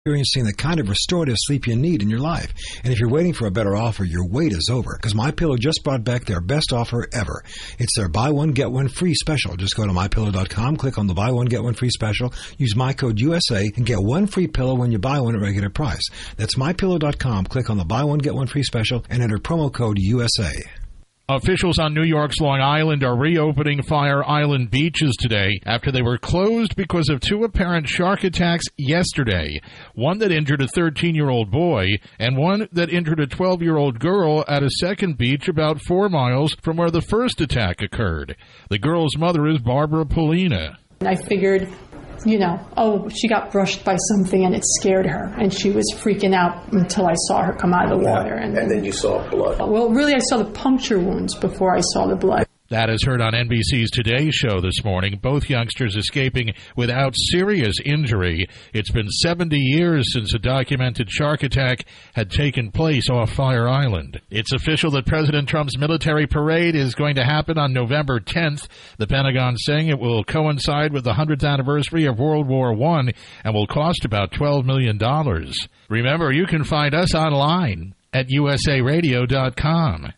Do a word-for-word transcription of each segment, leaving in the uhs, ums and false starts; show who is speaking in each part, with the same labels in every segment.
Speaker 1: experiencing the kind of restorative sleep you need in your life. And if you're waiting for a better offer, your wait is over, because MyPillow just brought back their best offer ever. It's their buy one, get one free special. Just go to my pillow dot com, click on the buy one, get one free special, use my code U S A, and get one free pillow when you buy one at regular price. That's my pillow dot com, click on the buy one, get one free special, and enter promo code U S A.
Speaker 2: Officials on New York's Long Island are reopening Fire Island beaches today after they were closed because of two apparent shark attacks yesterday, one that injured a thirteen-year-old boy and one that injured a twelve-year-old girl at a second beach about four miles from where the first attack occurred. The girl's mother is Barbara Polina.
Speaker 3: I figured, you know, oh, she got brushed by something and it scared her, and she was freaking out until I saw her come out of the water.
Speaker 4: And, and then you saw blood.
Speaker 3: Well, really, I saw the puncture wounds before I saw the blood.
Speaker 2: That is heard on N B C's Today Show this morning. Both youngsters escaping without serious injury. It's been seventy years since a documented shark attack had taken place off Fire Island. It's official that President Trump's military parade is going to happen on November tenth. The Pentagon saying it will coincide with the one hundredth anniversary of World War One and will cost about twelve million dollars. Remember, you can find us online at U S A radio dot com.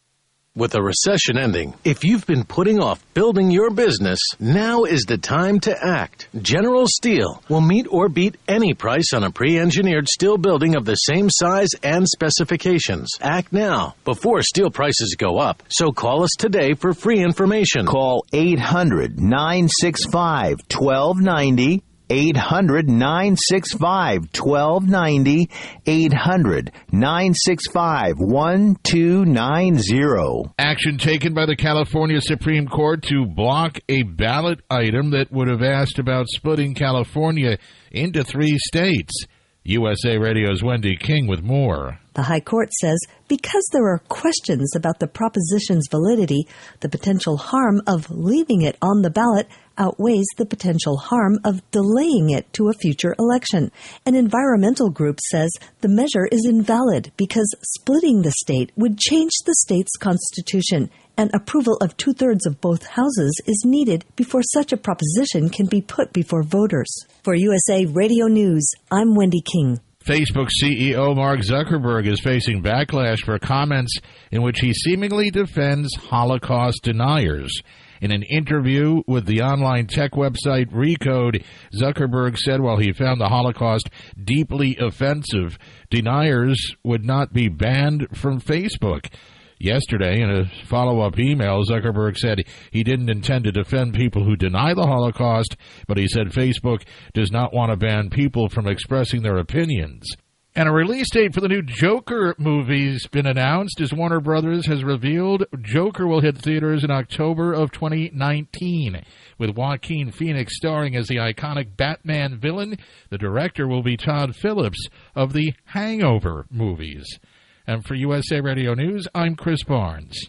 Speaker 5: With a recession ending, if you've been putting off building your business, now is the time to act. General Steel will meet or beat any price on a pre-engineered steel building of the same size and specifications. Act now, before steel prices go up. So call us today for free information.
Speaker 6: Call eight hundred, nine six five, twelve ninety. eight hundred, nine six five, twelve ninety, eight hundred, nine six five, one two nine zero.
Speaker 2: Action taken by the California Supreme Court to block a ballot item that would have asked about splitting California into three states. U S A Radio's Wendy King with more.
Speaker 7: The High Court says because there are questions about the proposition's validity, the potential harm of leaving it on the ballot outweighs the potential harm of delaying it to a future election. An environmental group says the measure is invalid because splitting the state would change the state's constitution, and approval of two-thirds of both houses is needed before such a proposition can be put before voters. For U S A Radio News, I'm Wendy King.
Speaker 2: Facebook C E O Mark Zuckerberg is facing backlash for comments in which he seemingly defends Holocaust deniers. In an interview with the online tech website Recode, Zuckerberg said while he found the Holocaust deeply offensive, deniers would not be banned from Facebook. Yesterday, in a follow-up email, Zuckerberg said he didn't intend to defend people who deny the Holocaust, but he said Facebook does not want to ban people from expressing their opinions. And a release date for the new Joker movie has been announced as Warner Brothers has revealed Joker will hit theaters in October of twenty nineteen. With Joaquin Phoenix starring as the iconic Batman villain, the director will be Todd Phillips of the Hangover movies. And for U S A Radio News, I'm Chris Barnes.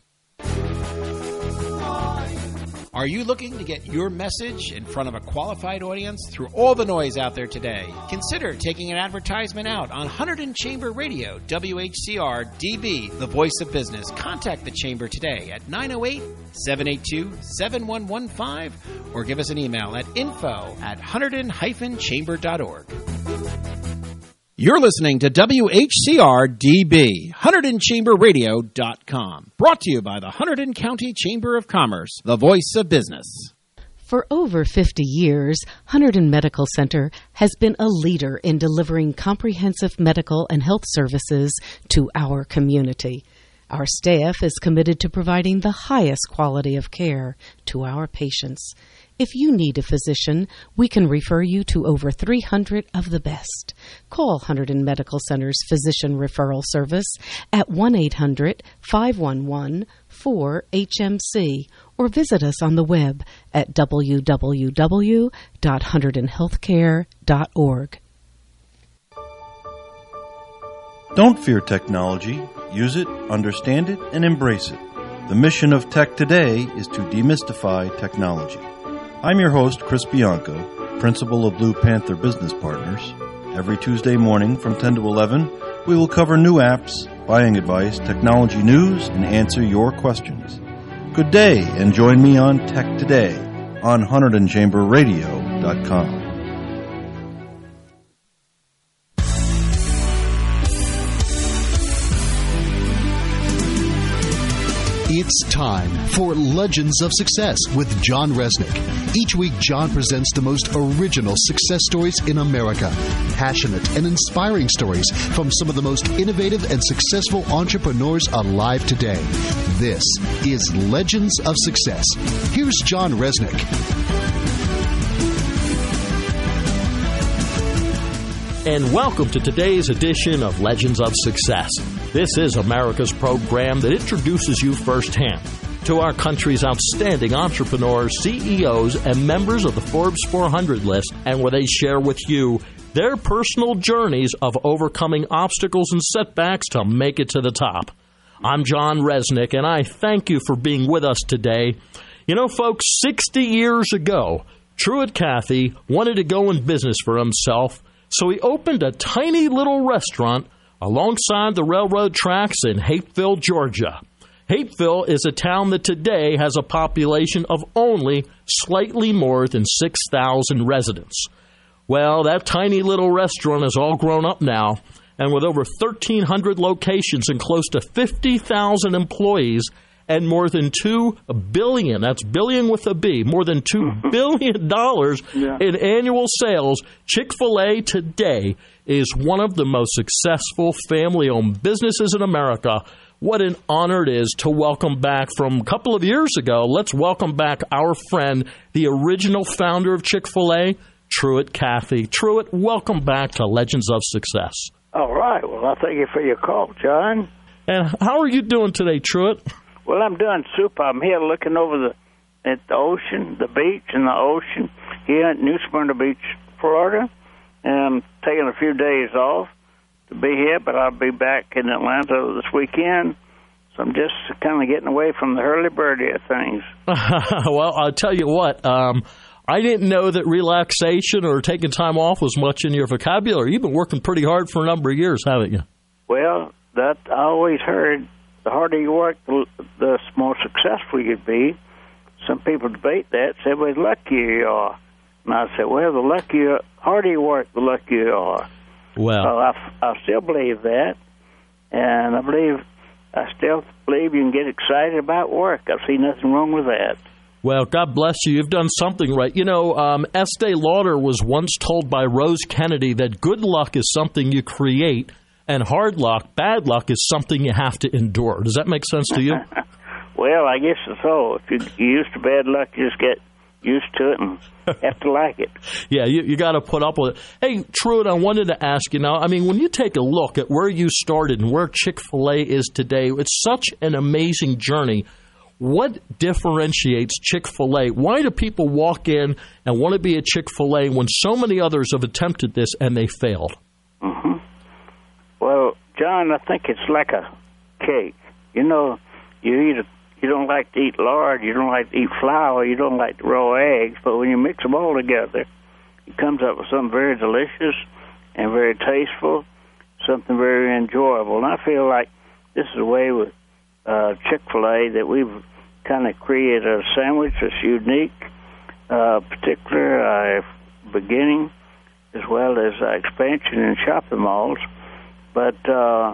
Speaker 8: Are you looking to get your message in front of a qualified audience through all the noise out there today? Consider taking an advertisement out on Hunterdon Chamber Radio, W H C R D B, the voice of business. Contact the Chamber today at nine oh eight, seven eight two, seven one one five or give us an email at info at hunterdon dash chamber dot org. You're listening to W H C R D B, Hunterdon Chamber Radio dot com. Brought to you by the Hunterdon County Chamber of Commerce, the voice of business.
Speaker 9: For over fifty years, Hunterdon Medical Center has been a leader in delivering comprehensive medical and health services to our community. Our staff is committed to providing the highest quality of care to our patients. If you need a physician, we can refer you to over three hundred of the best. Call Hunterdon Medical Center's Physician Referral Service at one eight hundred, five one one, four H M C or visit us on the web at w w w dot hunterdon healthcare dot org.
Speaker 10: Don't fear technology. Use it, understand it, and embrace it. The mission of Tech Today is to demystify technology. I'm your host, Chris Bianco, principal of Blue Panther Business Partners. Every Tuesday morning from ten to eleven, we will cover new apps, buying advice, technology news, and answer your questions. Good day, and join me on Tech Today on Hunterdon Chamber Radio dot com.
Speaker 4: It's time for Legends of Success with John Resnick. Each week, John presents the most original success stories in America. Passionate and inspiring stories from some of the most innovative and successful entrepreneurs alive today. This is Legends of Success. Here's John Resnick.
Speaker 11: And welcome to today's edition of Legends of Success. This is America's program that introduces you firsthand to our country's outstanding entrepreneurs, C E Os, and members of the Forbes four hundred list, and where they share with you their personal journeys of overcoming obstacles and setbacks to make it to the top. I'm John Resnick, and I thank you for being with us today. You know, folks, sixty years ago, Truett Cathy wanted to go in business for himself, so he opened a tiny little restaurant alongside the railroad tracks in Hapeville, Georgia. Hapeville is a town that today has a population of only slightly more than six thousand residents. Well, that tiny little restaurant is all grown up now, and with over thirteen hundred locations and close to fifty thousand employees and more than two billion, that's billion with a B, more than two billion dollars yeah. in annual sales, Chick-fil-A today is one of the most successful family-owned businesses in America. What an honor it is to welcome back from a couple of years ago. Let's welcome back our friend, the original founder of Chick-fil-A, Truett Cathy. Truett, welcome back to Legends of Success.
Speaker 12: All right. Well, I thank you for your call, John.
Speaker 11: And how are you doing today, Truett?
Speaker 12: Well, I'm doing super. I'm here looking over the at the ocean, the beach and the ocean here at New Smyrna Beach, Florida. And I'm taking a few days off to be here, but I'll be back in Atlanta this weekend. So I'm just kind of getting away from the hurly-burly of things.
Speaker 11: Well, I'll tell you what. Um, I didn't know that relaxation or taking time off was much in your vocabulary. You've been working pretty hard for a number of years, haven't you?
Speaker 12: Well, that I always heard. The harder you work, the, the more successful you'd be. Some people debate that, say, well, the luckier you are. And I said, well, the luckier, harder you work, the luckier you are.
Speaker 11: Well,
Speaker 12: so I, I still believe that. And I believe, I still believe you can get excited about work. I see nothing wrong with that.
Speaker 11: Well, God bless you. You've done something right. You know, um, Estee Lauder was once told by Rose Kennedy that good luck is something you create, and hard luck, bad luck, is something you have to endure. Does that make sense to you?
Speaker 12: Well, I guess so. If you, you're used to bad luck, you just get used to it and have to like it.
Speaker 11: Yeah, you, you got to put up with it. Hey, Truett, I wanted to ask you now, I mean, when you take a look at where you started and where Chick-fil-A is today, it's such an amazing journey. What differentiates Chick-fil-A? Why do people walk in and want to be a Chick-fil-A when so many others have attempted this and they failed?
Speaker 12: Mm-hmm. Well, John, I think it's like a cake. You know, you eat a, you don't like to eat lard, you don't like to eat flour, you don't like to roll eggs, but when you mix them all together, it comes up with something very delicious and very tasteful, something very enjoyable. And I feel like this is the way with uh, Chick-fil-A that we've kind of created a sandwich that's unique, uh, particular uh, beginning, as well as uh, expansion in shopping malls. But uh,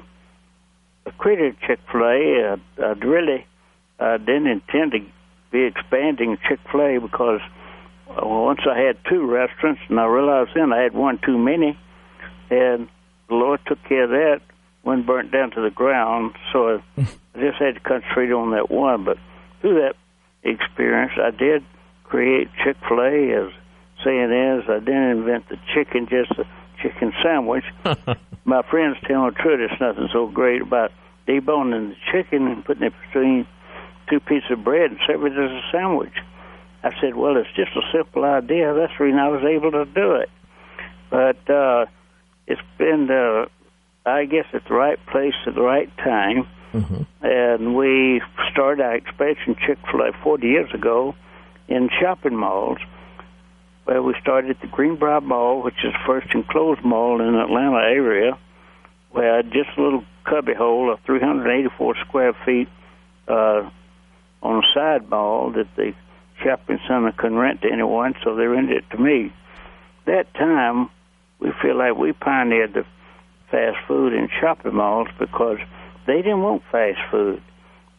Speaker 12: I created Chick-fil-A. Uh, I really uh, didn't intend to be expanding Chick-fil-A because uh, once I had two restaurants, and I realized then I had one too many, and the Lord took care of that, one burnt down to the ground, so I just had to concentrate on that one. But through that experience, I did create Chick-fil-A. As saying is, I didn't invent the chicken, just the chicken sandwich. My friends tell me, true, there's nothing so great about deboning the chicken and putting it between two pieces of bread and serving it as a sandwich. I said, well, it's just a simple idea. That's the reason I was able to do it. But uh, it's been, uh, I guess, at the right place at the right time. Mm-hmm. And we started our expansion Chick-fil-A forty years ago in shopping malls. Well, we started at the Greenbrier Mall, which is the first enclosed mall in the Atlanta area, where just a little cubby hole of three hundred eighty-four square feet uh, on a side mall that the shopping center couldn't rent to anyone, so they rented it to me. That time, we feel like we pioneered the fast food in shopping malls because they didn't want fast food.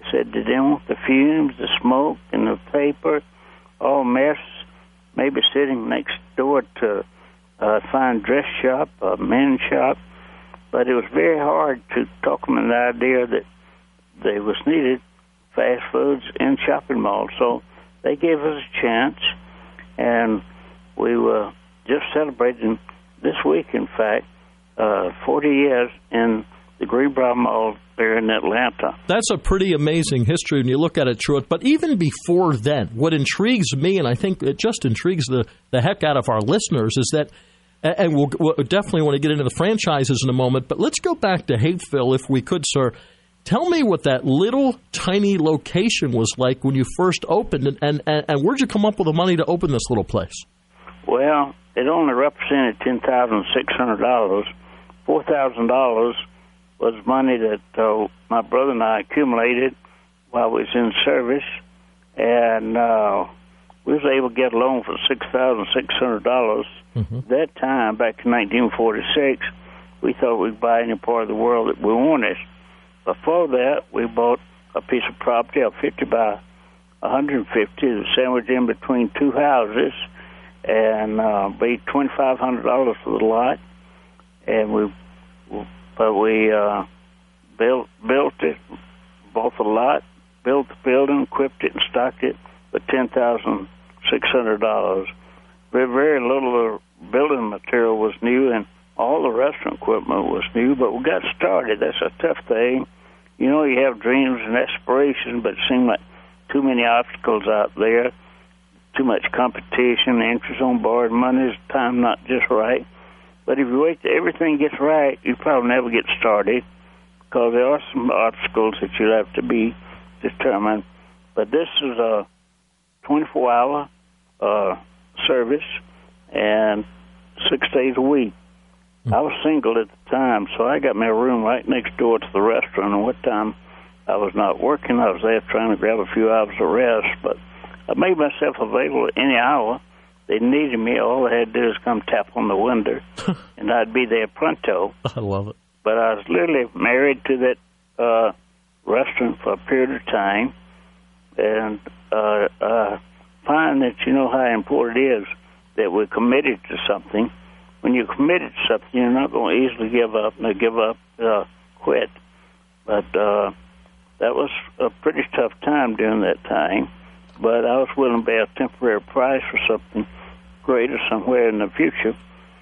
Speaker 12: said they didn't want the fumes, the smoke, and the paper, all mess, maybe sitting next door to a fine dress shop, a men's shop. But it was very hard to talk them into the idea that they was needed fast foods in shopping malls. So they gave us a chance, and we were just celebrating this week, in fact, uh, forty years in the Greenbrier Mall there in Atlanta.
Speaker 11: That's a pretty amazing history when you look at it, Truett. But even before then, what intrigues me, and I think it just intrigues the, the heck out of our listeners, is that, and we'll, we'll definitely want to get into the franchises in a moment, but let's go back to Hapeville, if we could, sir. Tell me what that little tiny location was like when you first opened, and, and, and where'd you come up with the money to open this little place?
Speaker 12: Well, it only represented ten thousand six hundred dollars. four thousand dollars was money that uh, my brother and I accumulated while we was in service, and uh, we was able to get a loan for six thousand six hundred dollars. Mm-hmm. That time, back in nineteen forty-six, we thought we'd buy any part of the world that we wanted. Before that, we bought a piece of property of fifty by one hundred fifty, sandwiched in between two houses, and uh, paid twenty-five hundred dollars for the lot. And we, but we uh, built built it, bought the lot, built the building, equipped it, and stocked it for ten thousand six hundred dollars. Very, very little building material was new, and all the restaurant equipment was new. But we got started. That's a tough thing. You know, you have dreams and aspirations, but it seemed like too many obstacles out there, too much competition, interest on borrowed money, time not just right. But if you wait till everything gets right, you probably never get started, because there are some obstacles that you have to be determined. But this is a twenty-four hour uh, service and six days a week. Mm-hmm. I was single at the time, so I got my room right next door to the restaurant. And what time I was not working, I was there trying to grab a few hours of rest. But I made myself available at any hour. They needed me. All they had to do is come tap on the window, and I'd be there pronto.
Speaker 11: I love it.
Speaker 12: But I was literally married to that uh, restaurant for a period of time, and uh, uh, find that you know how important it is that we're committed to something. When you're committed to something, you're not going to easily give up, no, give up, uh, quit. But uh, that was a pretty tough time during that time. But I was willing to pay a temporary price for something greater somewhere in the future.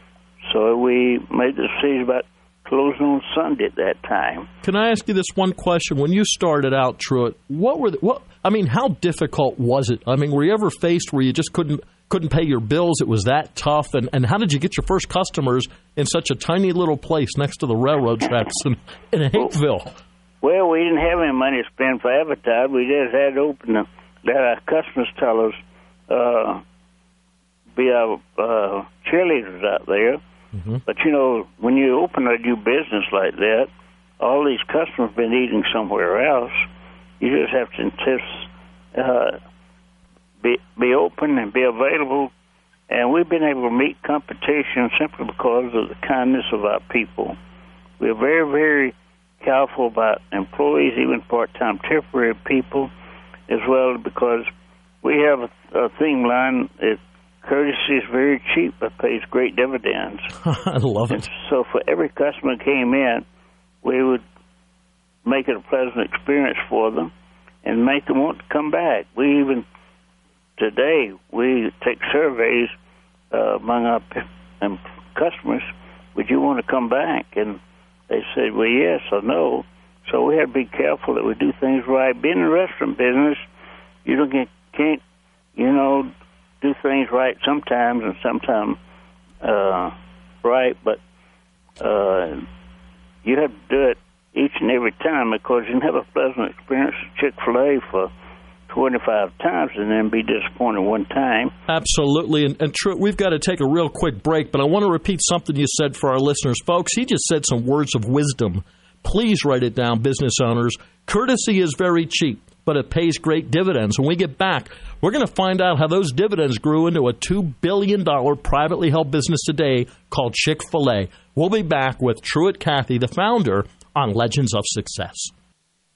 Speaker 12: So we made the decision about closing on Sunday at that time.
Speaker 11: Can I ask you this one question? When you started out, Truett, what were the, what? I mean, how difficult was it? I mean, were you ever faced where you just couldn't couldn't pay your bills? It was that tough, and, and how did you get your first customers in such a tiny little place next to the railroad tracks in, in Hapeville?
Speaker 12: Well, we didn't have any money to spend for advertising. We just had to open them. Let our customers tell us, uh, be our uh, cheerleaders out there. Mm-hmm. But, you know, when you open a new business like that, all these customers have been eating somewhere else. You just have to insist, uh, be, be open and be available. And we've been able to meet competition simply because of the kindness of our people. We're very, very careful about employees, even part-time temporary people, as well, because we have a, a theme line that courtesy is very cheap but pays great dividends.
Speaker 11: I love it.
Speaker 12: And so for every customer that came in, we would make it a pleasant experience for them and make them want to come back. We even, today, we take surveys uh, among our p- customers, would you want to come back? And they said, well, yes or no. So we have to be careful that we do things right. Being in the restaurant business, you don't get, can't, you know, do things right sometimes and sometimes uh, right, but uh, you have to do it each and every time, because you can have a pleasant experience at Chick-fil-A for twenty-five times and then be disappointed one time.
Speaker 11: Absolutely. And, and Truett, we've got to take a real quick break, but I want to repeat something you said for our listeners. Folks, he just said some words of wisdom. Please write it down, business owners. Courtesy is very cheap, but it pays great dividends. When we get back, we're going to find out how those dividends grew into a two billion dollars privately held business today called Chick-fil-A. We'll be back with Truett Cathy, the founder, on Legends of Success.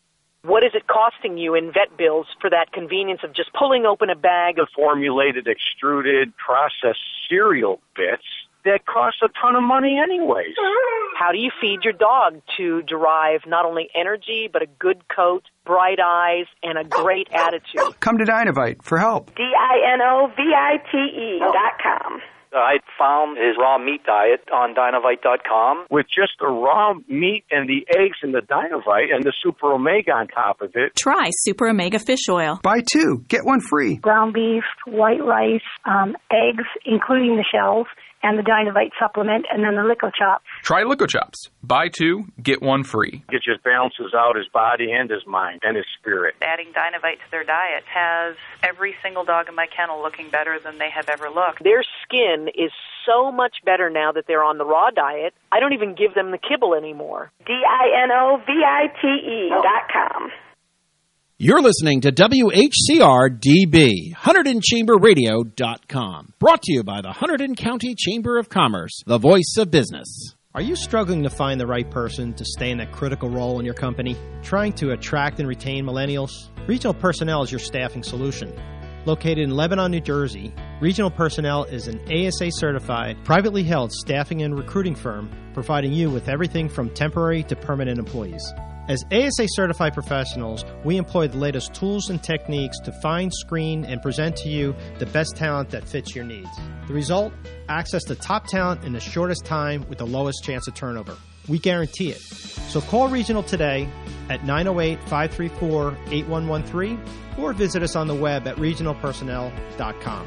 Speaker 13: What is it costing you in vet bills for that convenience of just pulling open a bag of
Speaker 14: formulated, extruded, processed cereal bits that cost a ton of money anyways?
Speaker 13: How do you feed your dog to derive not only energy, but a good coat, bright eyes, and a great attitude?
Speaker 15: Come to Dynovite for help.
Speaker 16: D I N O V I T E dot com.
Speaker 17: I found his raw meat diet on Dynovite dot com.
Speaker 14: With just the raw meat and the eggs and the Dynovite and the Super Omega on top of it.
Speaker 18: Try Super Omega Fish Oil.
Speaker 15: Buy two, get one free.
Speaker 16: Ground beef, white rice, um, eggs, including the shells, and the Dynovite supplement, and then the Lico Chops.
Speaker 19: Try Lico Chops. Buy two, get one free.
Speaker 14: It just balances out his body and his mind and his spirit.
Speaker 20: Adding Dynovite to their diet has every single dog in my kennel looking better than they have ever looked.
Speaker 13: Their skin is so much better now that they're on the raw diet. I don't even give them the kibble anymore.
Speaker 16: D I N O V I T E dot com.
Speaker 8: You're listening to W H C R D B, Hunterdon Chamber Radio dot com. Brought to you by the Hunterdon County Chamber of Commerce, the voice of business.
Speaker 21: Are you struggling to find the right person to stay in that critical role in your company? Trying to attract and retain millennials? Regional Personnel is your staffing solution. Located in Lebanon, New Jersey, Regional Personnel is an A S A-certified, privately held staffing and recruiting firm providing you with everything from temporary to permanent employees. As A S A-certified professionals, we employ the latest tools and techniques to find, screen, and present to you the best talent that fits your needs. The result? Access to top talent in the shortest time with the lowest chance of turnover. We guarantee it. So call Regional today at nine oh eight, five three four, eight one one three or visit us on the web at regional personnel dot com.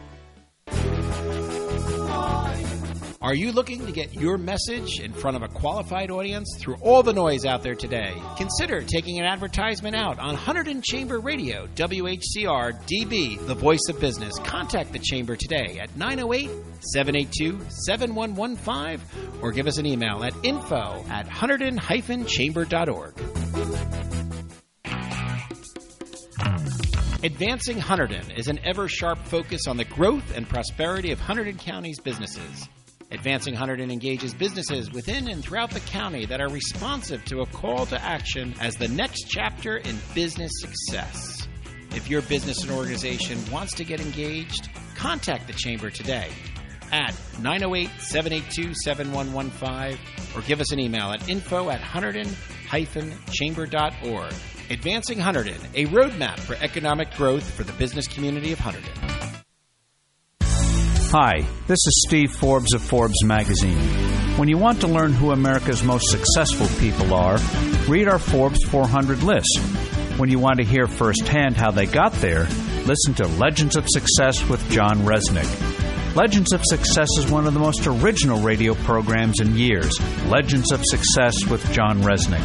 Speaker 8: Are you looking to get your message in front of a qualified audience through all the noise out there today? Consider taking an advertisement out on Hunterdon Chamber Radio, W H C R D B, the voice of business. Contact the Chamber today at nine oh eight, seven eight two, seven one one five or give us an email at info at hunterdon dash chamber dot org. Advancing Hunterdon is an ever-sharp focus on the growth and prosperity of Hunterdon County's businesses. Advancing Hunterdon engages businesses within and throughout the county that are responsive to a call to action as the next chapter in business success. If your business and organization wants to get engaged, contact the Chamber today at nine oh eight, seven eight two, seven one one five or give us an email at info at hunterdon dash chamber dot org. Advancing Hunterdon, a roadmap for economic growth for the business community of Hunterdon.
Speaker 22: Hi, this is Steve Forbes of Forbes Magazine. When you want to learn who America's most successful people are, read our Forbes four hundred list. When you want to hear firsthand how they got there, listen to Legends of Success with John Resnick. Legends of Success is one of the most original radio programs in years. Legends of Success with John Resnick.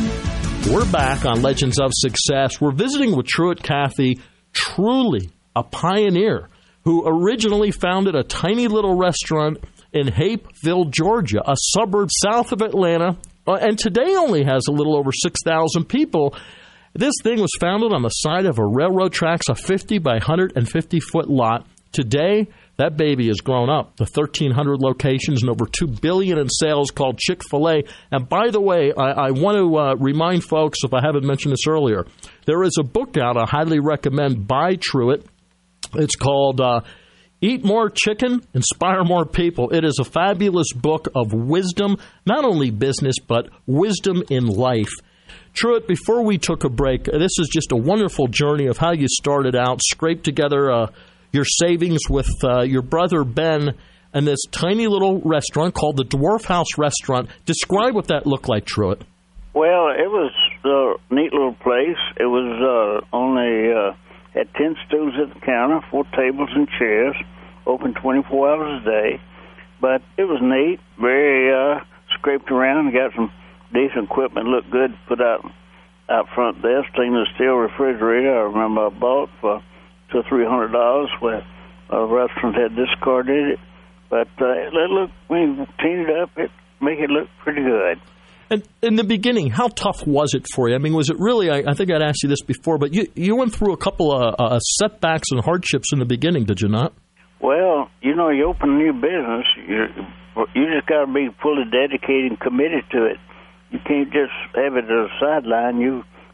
Speaker 11: We're back on Legends of Success. We're visiting with Truett Cathy, truly a pioneer, who originally founded a tiny little restaurant in Hapeville, Georgia, a suburb south of Atlanta, and today only has a little over six thousand people. This thing was founded on the side of a railroad tracks, a fifty by one hundred fifty foot lot. Today, that baby has grown up to thirteen hundred locations and over two billion dollars in sales, called Chick-fil-A. And by the way, I, I want to uh, remind folks, if I haven't mentioned this earlier, there is a book out I highly recommend by Truett. It's called uh, Eat More Chicken, Inspire More People. It is a fabulous book of wisdom, not only business, but wisdom in life. Truett, before we took a break, this is just a wonderful journey of how you started out, scraped together uh, your savings with uh, your brother Ben and this tiny little restaurant called the Dwarf House Restaurant. Describe what that looked like, Truett.
Speaker 12: Well, it was a neat little place. It was uh, only... Uh, had ten stools at the counter, four tables and chairs, open twenty-four hours a day. But it was neat, very uh, scraped around, got some decent equipment, looked good, put out out front there, stainless steel refrigerator. I remember I bought for two or three hundred dollars where a restaurant had discarded it. But uh, it looked, when you clean it up, it make it look pretty good.
Speaker 11: And in the beginning, how tough was it for you? I mean, was it really, I, I think I'd asked you this before, but you, you went through a couple of uh, setbacks and hardships in the beginning, did you not?
Speaker 12: Well, you know, you open a new business, you you just got to be fully dedicated and committed to it. You can't just have it as a sideline. You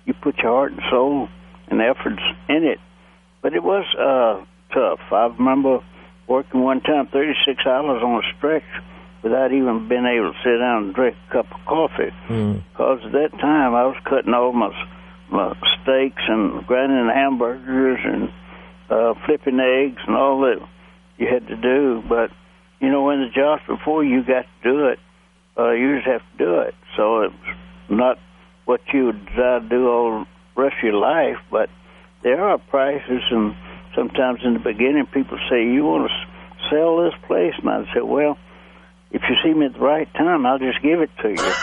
Speaker 12: you put your heart and soul and efforts in it. But it was uh, tough. I remember working one time thirty-six hours on a stretch without even being able to sit down and drink a cup of coffee.
Speaker 1: Mm.
Speaker 12: Because at that time I was cutting all my, my steaks and grinding hamburgers and uh, flipping eggs and all that you had to do. But, you know, when the job's before you got to do it, uh, you just have to do it. So it's not what you would desire to do all the rest of your life, but there are prices, and sometimes in the beginning people say, you want to sell this place? And I say, well, if you see me at the right time, I'll just give it to you.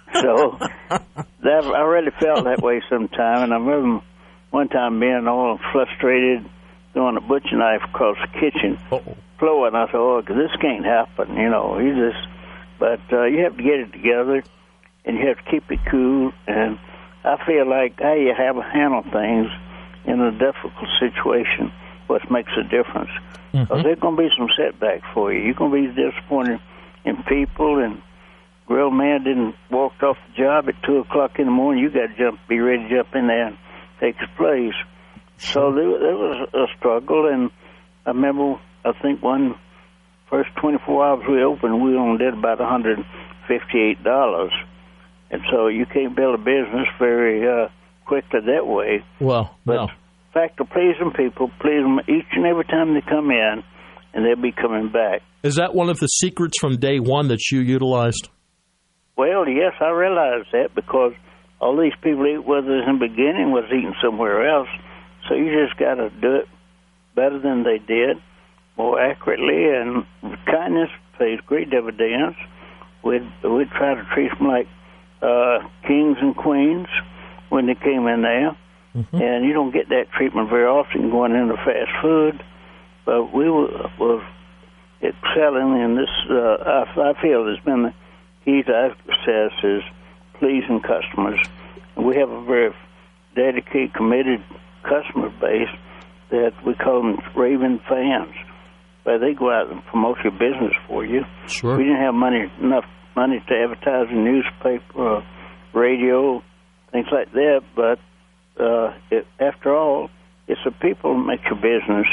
Speaker 12: So that, I really felt that way sometime, and I remember one time being all frustrated, throwing a butcher knife across the kitchen Uh-oh. floor, and I thought, oh, this can't happen, you know. You just, but uh, you have to get it together, and you have to keep it cool, and I feel like how you have to handle things in a difficult situation, what makes a difference. Because mm-hmm. there's going to be some setbacks for you. You're going to be disappointed in people, and grill man didn't walk off the job at two o'clock in the morning. You got to jump, be ready to jump in there and take his place. So there, there was a struggle, and I remember, I think one first twenty-four hours we opened, we only did about one hundred fifty-eight dollars. And so you can't build a business very uh, quickly that way.
Speaker 1: Well,
Speaker 12: but
Speaker 1: no.
Speaker 12: the fact of pleasing people, please them each and every time they come in, and they'll be coming back.
Speaker 1: Is that one of the secrets from day one that you utilized?
Speaker 12: Well, yes, I realize that, because all these people eat with us in the beginning was eating somewhere else. So you just got to do it better than they did, more accurately, and kindness pays great dividends. We'd, we'd try to treat them like uh, kings and queens when they came in there. Mm-hmm. And you don't get that treatment very often going into fast food. But we were, were excelling in this. Uh, I, I feel has been the key to our success is pleasing customers. And we have a very dedicated, committed customer base that we call them raving fans. But they go out and promote your business for you.
Speaker 1: Sure.
Speaker 12: We didn't have money enough money to advertise in newspaper, uh, radio, things like that. But uh, it, after all, it's the people that make your business,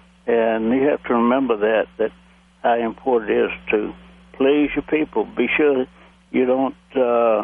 Speaker 12: and you have to remember that that how important it is to please your people. Be sure you don't uh,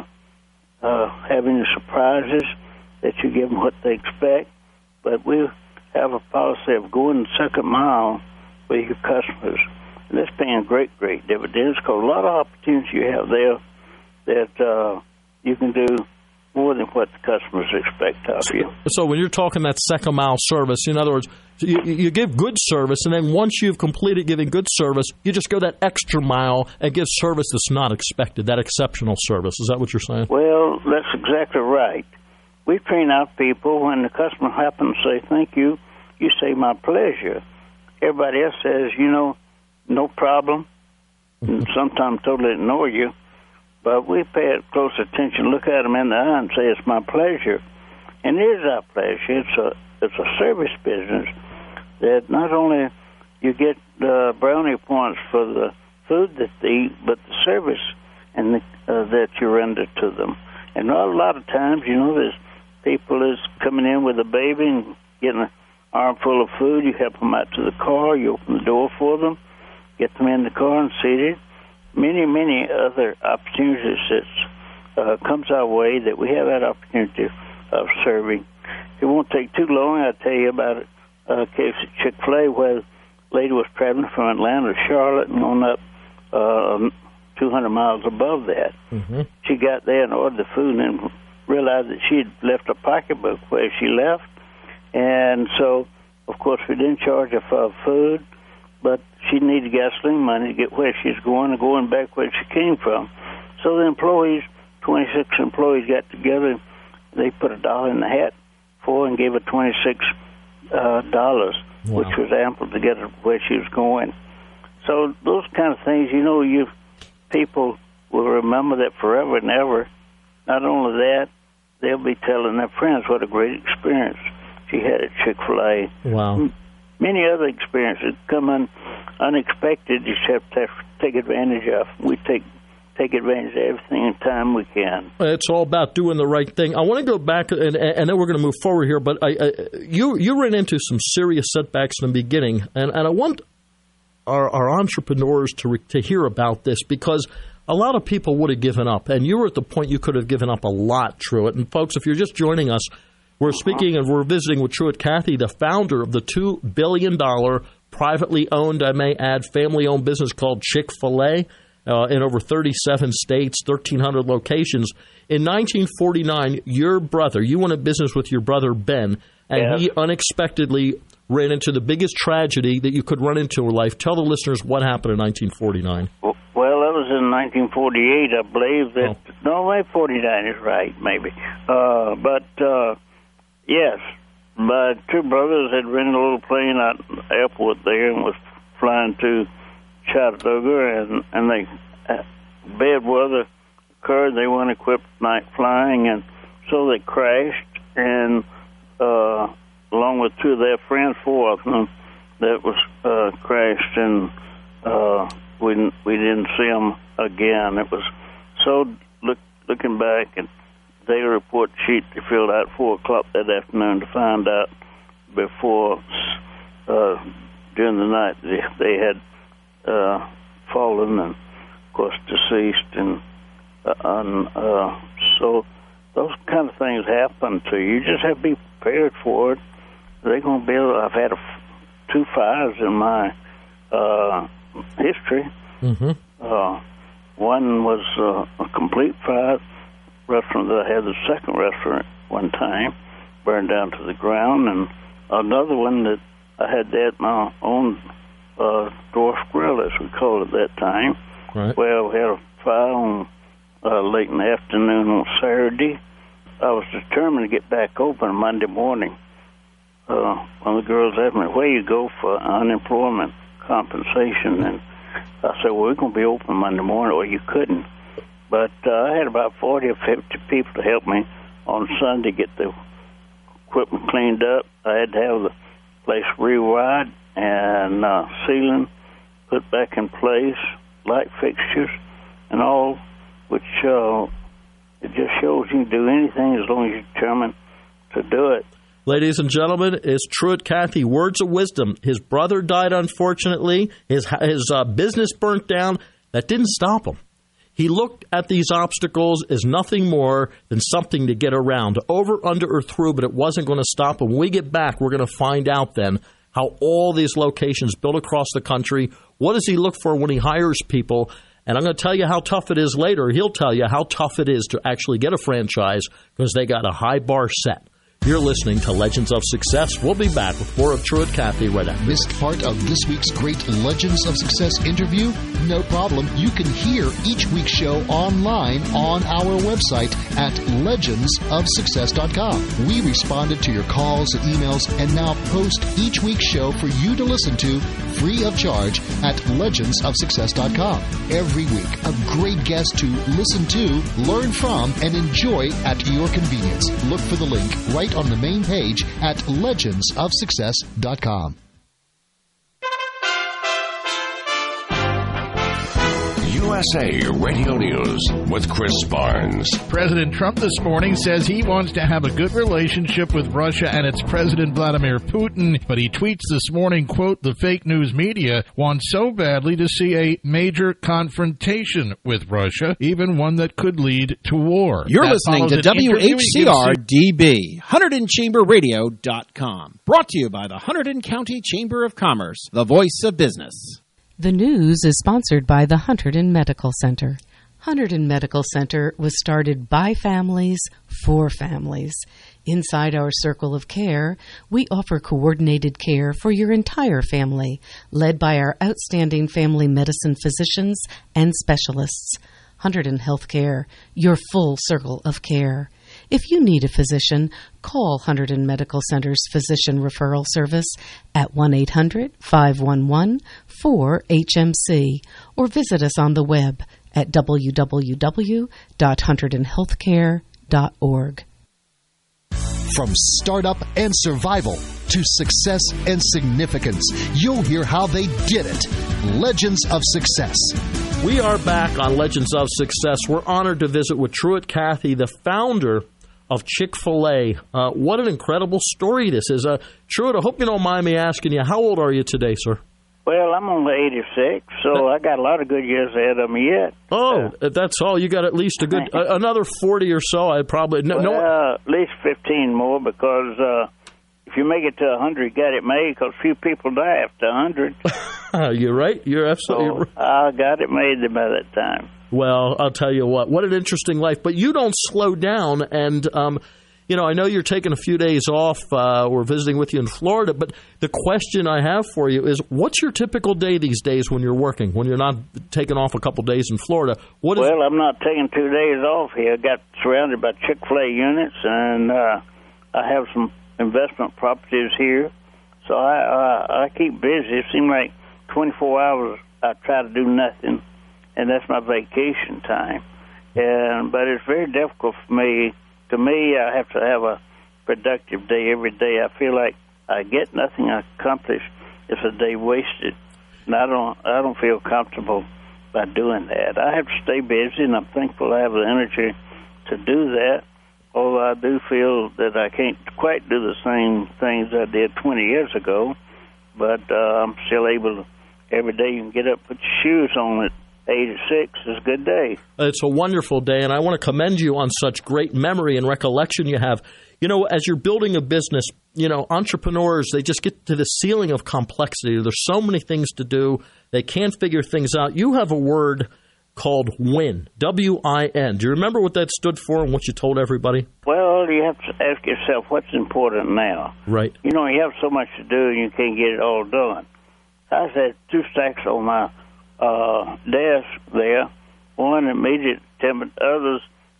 Speaker 12: uh, have any surprises, that you give them what they expect. But we have a policy of going the second mile with your customers. And that's paying great, great dividends, because a lot of opportunities you have there that uh, you can do more than what the customers expect of you.
Speaker 1: So when you're talking that second mile service, in other words, you, you give good service, and then once you've completed giving good service, you just go that extra mile and give service that's not expected, that exceptional service. Is that what you're saying?
Speaker 12: Well, that's exactly right. We train our people. When the customer happens to say thank you, you say my pleasure. Everybody else says, you know, no problem, and sometimes totally ignore you. But we pay it close attention, look at them in the eye and say, it's my pleasure. And it is our pleasure. It's a, it's a service business that not only you get uh, brownie points for the food that they eat, but the service and the, uh, that you render to them. And a lot of times, you know, there's people is coming in with a baby and getting an armful of food. You help them out to the car. You open the door for them, get them in the car and seated. Many, many other opportunities that uh, comes our way that we have that opportunity of serving. It won't take too long. I'll tell you about a case at Chick-fil-A where a lady was traveling from Atlanta to Charlotte and on up uh, two hundred miles above that.
Speaker 1: Mm-hmm.
Speaker 12: She got there and ordered the food and realized that she had left a pocketbook where she left. And so, of course, we didn't charge her for food, but she needed gasoline money to get where she's going and going back where she came from. So the employees, twenty-six employees, got together. They put a dollar in the hat for her and gave her twenty-six dollars, uh, wow. which was ample to get her where she was going. So those kind of things, you know, you people will remember that forever and ever. Not only that, they'll be telling their friends what a great experience she had at Chick-fil-A.
Speaker 1: Wow.
Speaker 12: Many other experiences come un, unexpected. You just have to take advantage of. We take take advantage of everything time we can.
Speaker 1: It's all about doing the right thing. I want to go back, and, and then we're going to move forward here, but I, I, you you ran into some serious setbacks in the beginning, and, and I want our, our entrepreneurs to, re, to hear about this, because a lot of people would have given up, and you were at the point you could have given up a lot, Truett. And folks, if you're just joining us, we're speaking and we're visiting with Truett Cathy, the founder of the two billion dollars privately owned, I may add, family-owned business called Chick-fil-A. Uh, in over thirty-seven states, thirteen hundred locations. In nineteen forty-nine, your brother, you went in business with your brother Ben, and yes. he unexpectedly ran into the biggest tragedy that you could run into in life. Tell the listeners what happened in nineteen forty-nine.
Speaker 12: Well, that was in nineteen forty-eight, I believe. That oh. No, maybe forty-nine is right, maybe. Uh, but, uh, yes, my two brothers had rented a little plane out in the airport there and was flying to Chattanooga, and, and they uh, bad weather occurred. They weren't equipped night flying, and so they crashed, and uh, along with two of their friends, four of them, that was uh, crashed, and uh, we didn't, we didn't see them again. It was so, look, looking back, and daily report sheet they filled out at four o'clock that afternoon to find out before, uh, during the night, they, they had Uh, fallen and, of course, deceased, and, uh, and uh, so those kind of things happen to you. You just have to be prepared for it. They're going to be able. I've had a, two fires in my uh, history. Mm-hmm. Uh, one was uh, a complete fire. Restaurant that I had, the second restaurant one time, burned down to the ground, and another one that I had that my own. Uh, dwarf grill, as we called it at that time. Right. Well, we had a fire on uh, late in the afternoon on Saturday. I was determined to get back open Monday morning. Uh, one of the girls asked me, where you go for unemployment compensation? And I said, well, we're going to be open Monday morning, or you couldn't. But uh, I had about forty or fifty people to help me on Sunday get the equipment cleaned up. I had to have the place rewired and uh, ceiling put back in place, light fixtures, and all, which uh, it just shows you can do anything as long as you're determined to do it.
Speaker 1: Ladies and gentlemen, it's Truett Cathy, words of wisdom. His brother died, unfortunately. His, his uh, business burnt down. That didn't stop him. He looked at these obstacles as nothing more than something to get around, over, under, or through, but it wasn't going to stop him. When we get back, we're going to find out then how all these locations built across the country, what does he look for when he hires people? And I'm going to tell you how tough it is later. He'll tell you how tough it is to actually get a franchise because they got a high bar set. You're listening to Legends of Success. We'll be back with more of Truett Cathy right after.
Speaker 4: Missed part of this week's great Legends of Success interview? No problem. You can hear each week's show online on our website at legends of success dot com. We responded to your calls and emails and now post each week's show for you to listen to free of charge at legends of success dot com. Every week, a great guest to listen to, learn from, and enjoy at your convenience. Look for the link right on the main page at legends of success dot com.
Speaker 3: U S A Radio News with Chris Barnes.
Speaker 2: President Trump this morning says he wants to have a good relationship with Russia and its President Vladimir Putin, but he tweets this morning, quote, the fake news media wants so badly to see a major confrontation with Russia, even one that could lead to war.
Speaker 8: You're
Speaker 2: that
Speaker 8: listening to W H C R D B, Hunterdon Chamber Radio dot com. Brought to you by the Hunterdon County Chamber of Commerce, the voice of business.
Speaker 9: The news is sponsored by the Hunterdon Medical Center. Hunterdon Medical Center was started by families for families. Inside our circle of care, we offer coordinated care for your entire family, led by our outstanding family medicine physicians and specialists. Hunterdon Healthcare, your full circle of care. If you need a physician, call Hunterdon Medical Center's Physician Referral Service at one eight hundred, five one one, four H M C or visit us on the web at w w w dot hunterdon healthcare dot org.
Speaker 4: From startup and survival to success and significance. You'll hear how they did it. Legends of Success.
Speaker 1: We are back on Legends of Success. We're honored to visit with Truett Cathy, the founder of Chick-fil-A. Uh, what an incredible story this is. Uh, Truett, I hope you don't mind me asking you, how old are you today, sir?
Speaker 12: Well, I'm only eighty-six, so I got a lot of good years ahead of me yet.
Speaker 1: Oh, uh, that's all. You got at least a good uh, another forty or so. I probably no,
Speaker 12: well,
Speaker 1: no.
Speaker 12: Uh, at least fifteen more, because uh, if you make it to a hundred, you got it made. Because few people die after a hundred.
Speaker 1: You're right. You're absolutely
Speaker 12: so
Speaker 1: right.
Speaker 12: I got it made by that time.
Speaker 1: Well, I'll tell you what. What an interesting life. But you don't slow down, and um, you know, I know you're taking a few days off. Uh, we're visiting with you in Florida, but the question I have for you is, what's your typical day these days when you're working, when you're not taking off a couple days in Florida? What is
Speaker 12: well, I'm not taking two days off here. I got surrounded by Chick-fil-A units, and uh, I have some investment properties here, so I, I, I keep busy. It seems like twenty-four hours I try to do nothing, and that's my vacation time. And but it's very difficult for me. To me, I have to have a productive day every day. I feel like I get nothing accomplished. It's a day wasted, and I don't. I don't feel comfortable by doing that. I have to stay busy, and I'm thankful I have the energy to do that. Although I do feel that I can't quite do the same things I did twenty years ago, but uh, I'm still able to. Every day you can get up, put your shoes on at eighty-six is a good day.
Speaker 1: It's a wonderful day, and I want to commend you on such great memory and recollection you have. You know, as you're building a business, you know, entrepreneurs, they just get to the ceiling of complexity. There's so many things to do. They can't figure things out. You have a word called WIN, W I N. Do you remember what that stood for and what you told everybody?
Speaker 12: Well, you have to ask yourself, what's important now?
Speaker 1: Right.
Speaker 12: You know, you have so much to do and you can't get it all done. I had two stacks on my uh, desk there. One immediate, others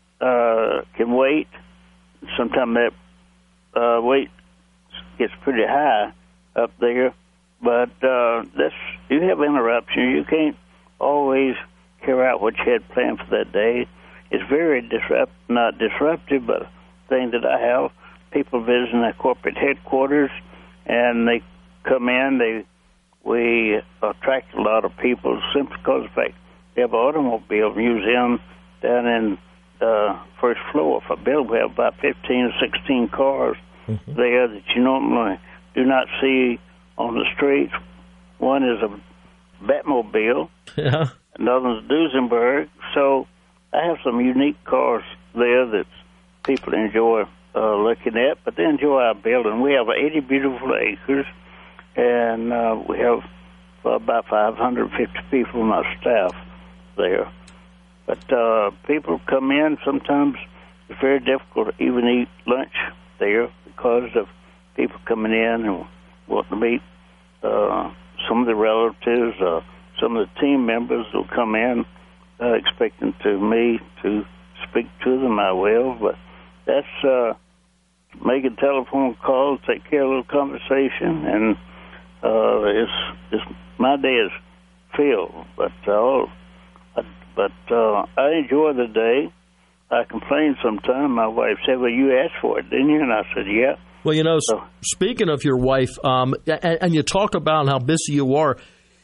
Speaker 12: uh, can wait. Sometimes that uh, weight gets pretty high up there. But uh, that's, you have interruptions. You can't always carry out what you had planned for that day. It's very disrupt, not disruptive, but a thing that I have. People visiting our corporate headquarters, and they come in. They we attract a lot of people simply because of the fact they have an automobile museum down in the first floor of a building. We have about fifteen or sixteen cars mm-hmm. there that you normally do not see on the streets. One is a Batmobile.
Speaker 1: Yeah.
Speaker 12: Another one's Duesenberg. So I have some unique cars there that people enjoy uh, looking at, but they enjoy our building. We have eighty beautiful acres, and uh, we have uh, about five hundred fifty people on our staff there. But uh, people come in. Sometimes it's very difficult to even eat lunch there because of people coming in and want to meet uh, some of the relatives, uh, some of the team members will come in uh, expecting to me to speak to them. I will, but that's uh, make a telephone call, take care of a little conversation, and uh, it's, it's my day is filled. But uh, but uh, I enjoy the day. I complain sometimes. My wife said, "Well, you asked for it, didn't you?" And I said, "Yeah."
Speaker 1: Well, you know, so, speaking of your wife, um, and, and you talk about how busy you are,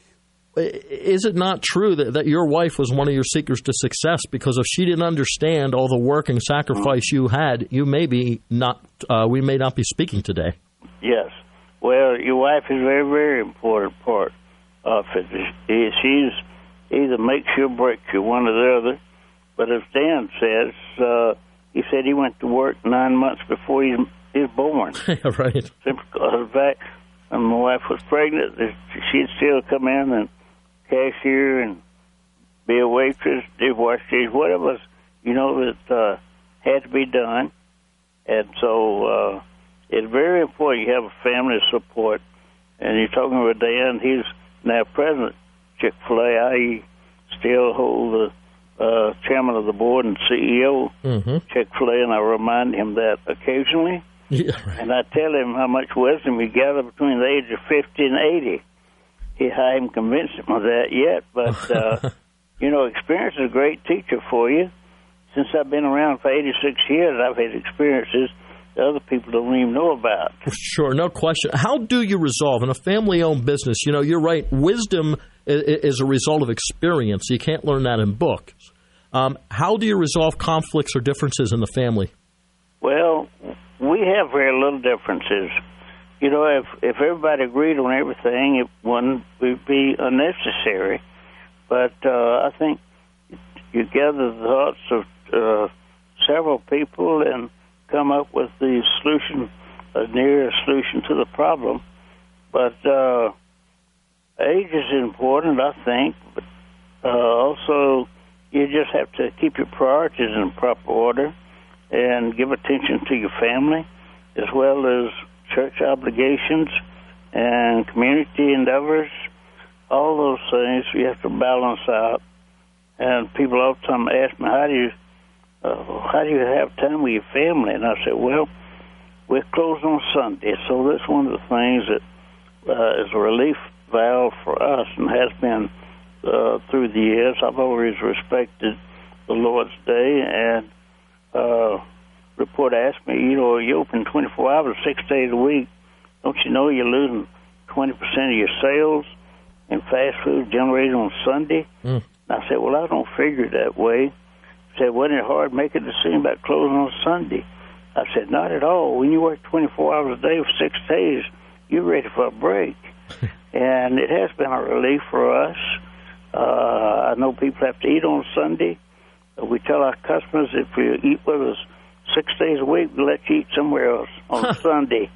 Speaker 1: is it not true that, that your wife was one of your secrets to success? Because if she didn't understand all the work and sacrifice you had, you may be not. Uh, we may not be speaking today.
Speaker 12: Yes. Well, your wife is a very, very important part of it. She's either makes you or breaks you, one or the other. But as Dan says, uh, he said he went to work nine months before he he was born.
Speaker 1: Right.
Speaker 12: Simply because of the fact when my wife was pregnant, she'd still come in and cashier and be a waitress, do wash dishes, whatever, you know, that uh, had to be done. And so uh, it's very important you have a family support. And you're talking with Dan, he's now president of Chick-fil-A. I still hold the uh, chairman of the board and C E O
Speaker 1: mm-hmm.
Speaker 12: Chick-fil-A, and I remind him that occasionally.
Speaker 1: Yeah, right.
Speaker 12: And I tell him how much wisdom he gathered between the age of fifty and eighty. He, I haven't convinced him of that yet, but, uh, you know, experience is a great teacher for you. Since I've been around for eighty-six years, I've had experiences that other people don't even know about.
Speaker 1: Sure, no question. How do you resolve in a family-owned business? You know, you're right. Wisdom is a result of experience. You can't learn that in books. Um, how do you resolve conflicts or differences in the family?
Speaker 12: Well, we have very little differences. You know, if if everybody agreed on everything, it wouldn't would be unnecessary. But uh, I think you gather the thoughts of uh, several people and come up with the solution, a near solution to the problem. But uh, age is important, I think. But uh, also, you just have to keep your priorities in proper order and give attention to your family, as well as church obligations and community endeavors. All those things you have to balance out. And people all the time ask me, how do you uh, how do you have time with your family? And I said, well, we're closed on Sunday, so that's one of the things that uh, is a relief valve for us and has been uh, through the years. I've always respected the Lord's Day, and uh, report asked me, you know, you open twenty-four hours, six days a week. Don't you know you're losing twenty percent of your sales in fast food generated on Sunday?
Speaker 1: Mm.
Speaker 12: I said, well, I don't figure it that way. He said, wasn't it hard making a decision about closing on Sunday? I said, not at all. When you work twenty-four hours a day for six days, you're ready for a break. And it has been a relief for us. Uh, I know people have to eat on Sunday. We tell our customers if you eat with us six days a week, we'll let you eat somewhere else on Sunday.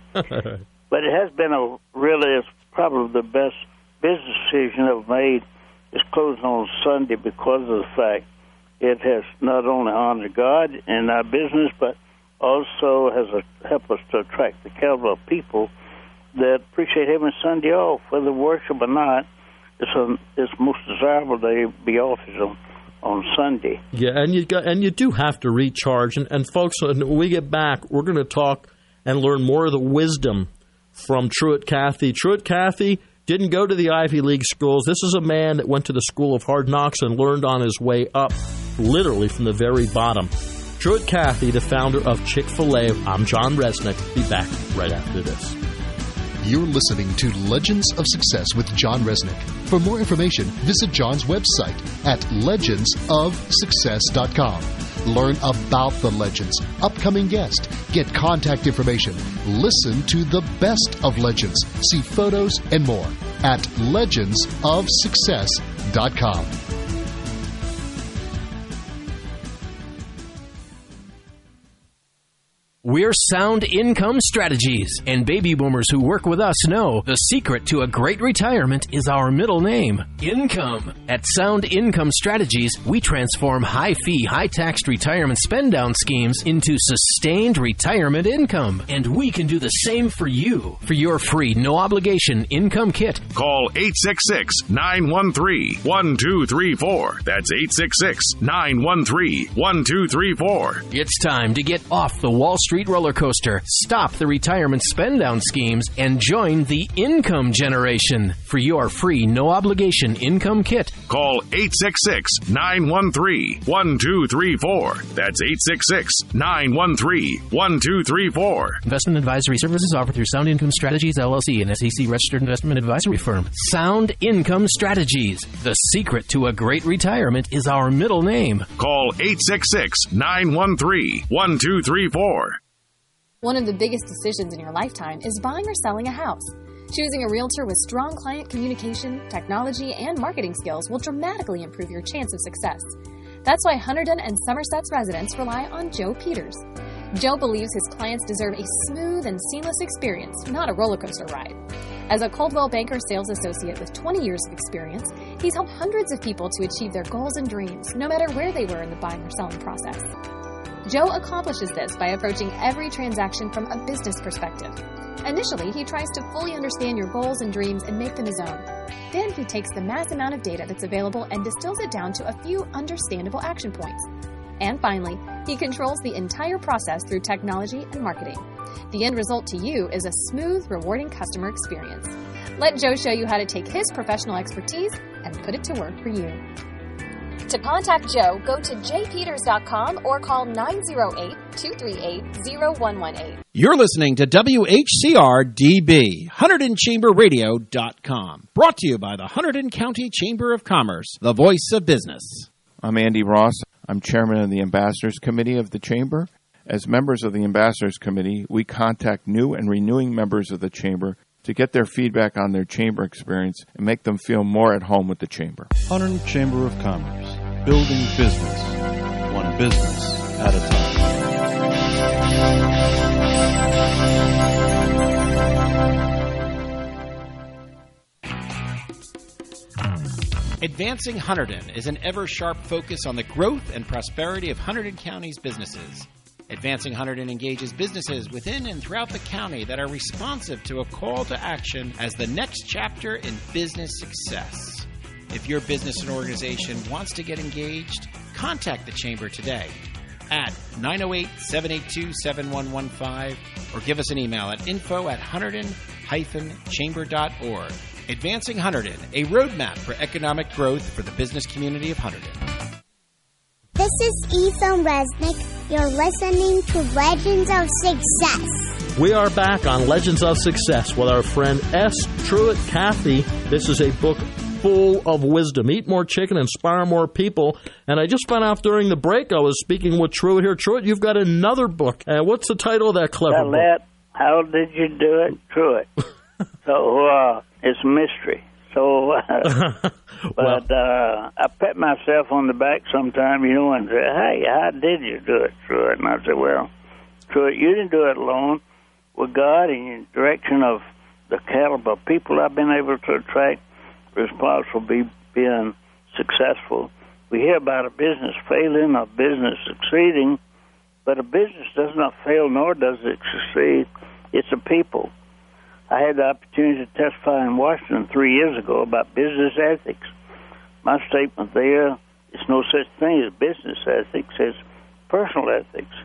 Speaker 12: But it has been a really, it's probably the best business decision I've made is closing on Sunday because of the fact it has not only honored God in our business, but also has a, helped us to attract the caliber of people that appreciate having Sunday off, whether worship or not. It's a, it's most desirable they be off is on, on Sunday.
Speaker 1: Yeah, and you got and you do have to recharge. And, and folks, when we get back, we're going to talk and learn more of the wisdom from Truett Cathy. Truett Cathy didn't go to the Ivy League schools. This is a man that went to the School of Hard Knocks and learned on his way up, literally from the very bottom. Truett Cathy, the founder of Chick-fil-A. I'm John Resnick. Be back right after this.
Speaker 4: You're listening to Legends of Success with John Resnick. For more information, visit John's website at legends of success dot com. Learn about the legends, upcoming guests, get contact information, listen to the best of legends, see photos and more at legends of success dot com.
Speaker 5: We're Sound Income Strategies, and baby boomers who work with us know the secret to a great retirement is our middle name, Income. At Sound Income Strategies, we transform high-fee, high-taxed retirement spend-down schemes into sustained retirement income, and we can do the same for you. For your free, no-obligation income kit,
Speaker 6: call eight six six, nine one three, one two three four. That's eight six six, nine one three, one two three four.
Speaker 5: It's time to get off the Wall Street roller coaster, stop the retirement spend-down schemes, and join the income generation. For your free, no-obligation income kit,
Speaker 6: call eight six six, nine one three, one two three four. That's eight six six, nine one three, one two three four.
Speaker 5: Investment advisory services offered through Sound Income Strategies, L L C, an S E C-registered investment advisory firm. Sound Income Strategies. The secret to a great retirement is our middle name.
Speaker 6: Call eight six six, nine one three, one two three four.
Speaker 23: One of the biggest decisions in your lifetime is buying or selling a house. Choosing a realtor with strong client communication, technology, and marketing skills will dramatically improve your chance of success. That's why Hunterdon and Somerset's residents rely on Joe Peters. Joe believes his clients deserve a smooth and seamless experience, not a roller coaster ride. As a Coldwell Banker sales associate with twenty years of experience, he's helped hundreds of people to achieve their goals and dreams, no matter where they were in the buying or selling process. Joe accomplishes this by approaching every transaction from a business perspective. Initially, he tries to fully understand your goals and dreams and make them his own. Then he takes the mass amount of data that's available and distills it down to a few understandable action points. And finally, he controls the entire process through technology and marketing. The end result to you is a smooth, rewarding customer experience. Let Joe show you how to take his professional expertise and put it to work for you. To contact Joe, go to j peters dot com or call nine oh eight, two three eight, oh one one eight.
Speaker 8: You're listening to W H C R D B, Hunterdon Chamber Radio dot com. Brought to you by the Hunterdon County Chamber of Commerce, the voice of business.
Speaker 7: I'm Andy Ross. I'm chairman of the Ambassadors Committee of the Chamber. As members of the Ambassadors Committee, we contact new and renewing members of the Chamber to get their feedback on their Chamber experience and make them feel more at home with the Chamber.
Speaker 10: Hunterdon Chamber of Commerce, building business, one business at a
Speaker 8: time. Advancing Hunterdon is an ever-sharp focus on the growth and prosperity of Hunterdon County's businesses. Advancing Hunterdon engages businesses within and throughout the county that are responsive to a call to action as the next chapter in business success. If your business and organization wants to get engaged, contact the Chamber today at nine oh eight, seven eight two, seven one one five or give us an email at info at hunterdon dash chamber dot org. Advancing Hunterdon, a roadmap for economic growth for the business community of Hunterdon.
Speaker 17: This is Ethan Resnick. You're listening to Legends of Success.
Speaker 1: We are back on Legends of Success with our friend S. Truett Cathy. This is a book full of wisdom. Eat more chicken, inspire more people. And I just found out during the break I was speaking with Truett here. Truett, you've got another book. Uh, what's the title of that clever
Speaker 12: Now,
Speaker 1: book?
Speaker 12: That, how did you do it, Truett? so uh, it's a mystery. So, uh, but uh, I pat myself on the back sometime, you know, and say, hey, how did you do it, Truett? And I say, well, Truett, you didn't do it alone. With God and the direction of the caliber of people I've been able to attract responsible for be, being successful. We hear about a business failing, a business succeeding, but a business does not fail, nor does it succeed. It's a people. I had the opportunity to testify in Washington three years ago about business ethics. My statement there is no such thing as business ethics, it's personal ethics.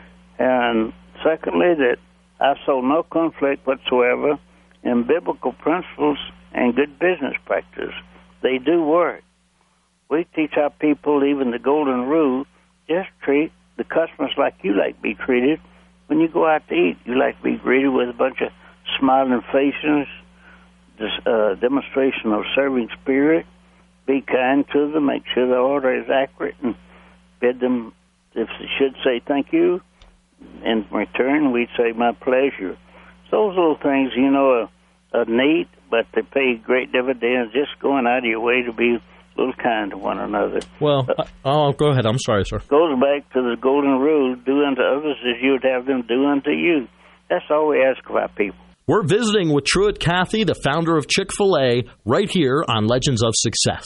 Speaker 12: And secondly, that I saw no conflict whatsoever in biblical principles and good business practice. They do work. We teach our people even the golden rule, just treat the customers like you like to be treated. When you go out to eat, you like to be greeted with a bunch of smiling faces, this uh, demonstration of serving spirit. Be kind to them, make sure the order is accurate, and bid them, if they should say thank you, in return we'd say my pleasure. So those little things, you know, are, are neat, but they pay great dividends just going out of your way to be a little kind to one another.
Speaker 1: Well, uh, oh, go ahead. I'm sorry, sir.
Speaker 12: Goes back to the golden rule, do unto others as you would have them do unto you. That's all we ask of our people.
Speaker 1: We're visiting with Truett Cathy, the founder of Chick-fil-A, right here on Legends of Success.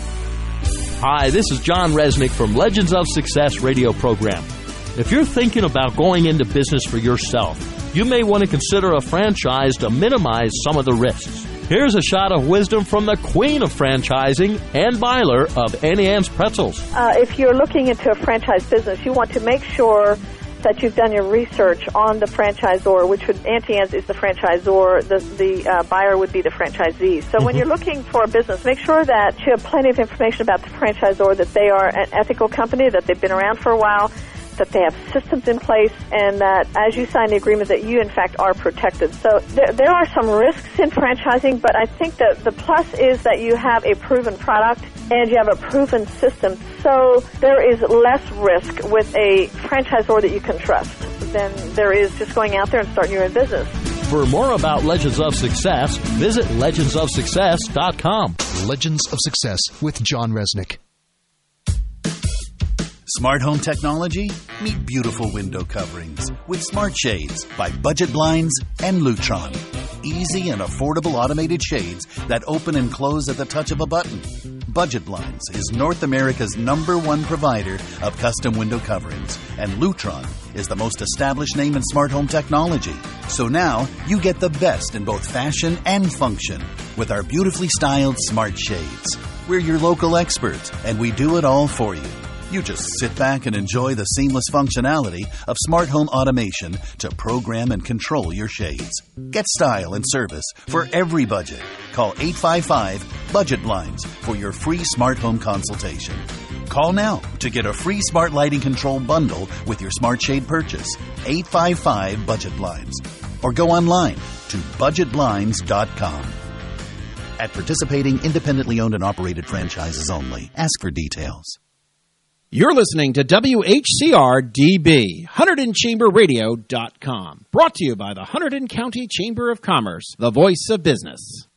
Speaker 1: Hi, this is John Resnick from Legends of Success radio program. If you're thinking about going into business for yourself, you may want to consider a franchise to minimize some of the risks. Here's a shot of wisdom from the queen of franchising, Ann Byler of Annie Ann's Pretzels.
Speaker 24: Uh, if you're looking into a franchise business, you want to make sure that you've done your research on the franchisor, which would, Auntie Anne's is the franchisor, the, the uh, buyer would be the franchisee. So mm-hmm. when you're looking for a business, make sure that you have plenty of information about the franchisor, that they are an ethical company, that they've been around for a while, that they have systems in place, and that as you sign the agreement that you, in fact, are protected. So there, there are some risks in franchising, but I think that the plus is that you have a proven product and you have a proven system. So there is less risk with a franchisor that you can trust than there is just going out there and starting your own business.
Speaker 1: For more about Legends of Success, visit legends of success dot com.
Speaker 4: Legends of Success with John Resnick.
Speaker 25: Smart home technology? Meet beautiful window coverings with Smart Shades by Budget Blinds and Lutron. Easy and affordable automated shades that open and close at the touch of a button. Budget Blinds is North America's number one provider of custom window coverings, and Lutron is the most established name in smart home technology. So now you get the best in both fashion and function with our beautifully styled Smart Shades. We're your local experts, and we do it all for you. You just sit back and enjoy the seamless functionality of smart home automation to program and control your shades. Get style and service for every budget. Call eight five five, budget blinds for your free smart home consultation. Call now to get a free smart lighting control bundle with your smart shade purchase. eight five five budget blinds. Or go online to budget blinds dot com. At participating independently owned and operated franchises only. Ask for details.
Speaker 8: You're listening to W H C R D B, Hunterdon Chamber Radio dot com. Brought to you by the Hunterdon County Chamber of Commerce, the voice of business.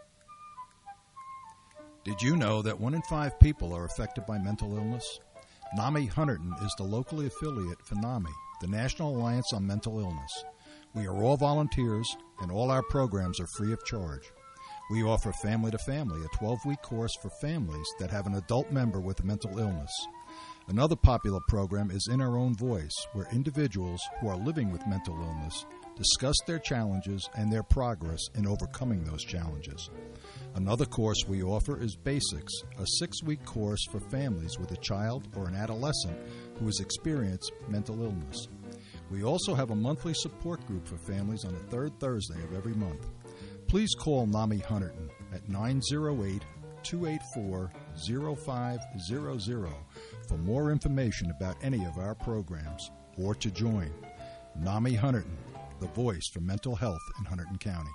Speaker 14: Did you know that one in five people are affected by mental illness? NAMI Hunterdon is the locally affiliate for NAMI, the National Alliance on Mental Illness. We are all volunteers, and all our programs are free of charge. We offer Family to Family, a twelve-week course for families that have an adult member with a mental illness. Another popular program is In Our Own Voice, where individuals who are living with mental illness discuss their challenges and their progress in overcoming those challenges. Another course we offer is Basics, a six-week course for families with a child or an adolescent who has experienced mental illness. We also have a monthly support group for families on the third Thursday of every month. Please call NAMI Hunterdon at nine oh eight, two eight four, oh five hundred for more information about any of our programs or to join. NAMI Hunterdon, the voice for mental health in Hunterdon County.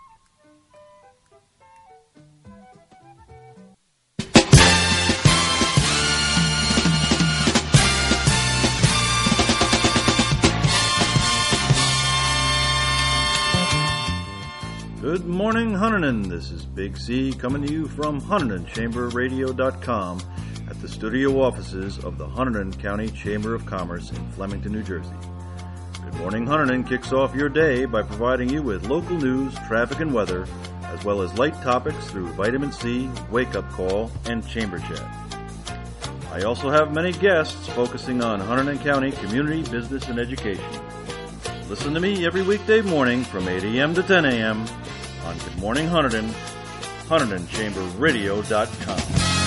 Speaker 10: Good morning, Hunterdon. This is Big C coming to you from Hunterdon Chamber Radio dot com at the studio offices of the Hunterdon County Chamber of Commerce in Flemington, New Jersey. Good Morning Hunterdon kicks off your day by providing you with local news, traffic, and weather, as well as light topics through Vitamin C, Wake Up Call, and Chamber Chat. I also have many guests focusing on Hunterdon County community, business, and education. Listen to me every weekday morning from eight a.m. to ten a.m. on Good Morning Hunterdon, Hunterdon Chamber Radio dot com.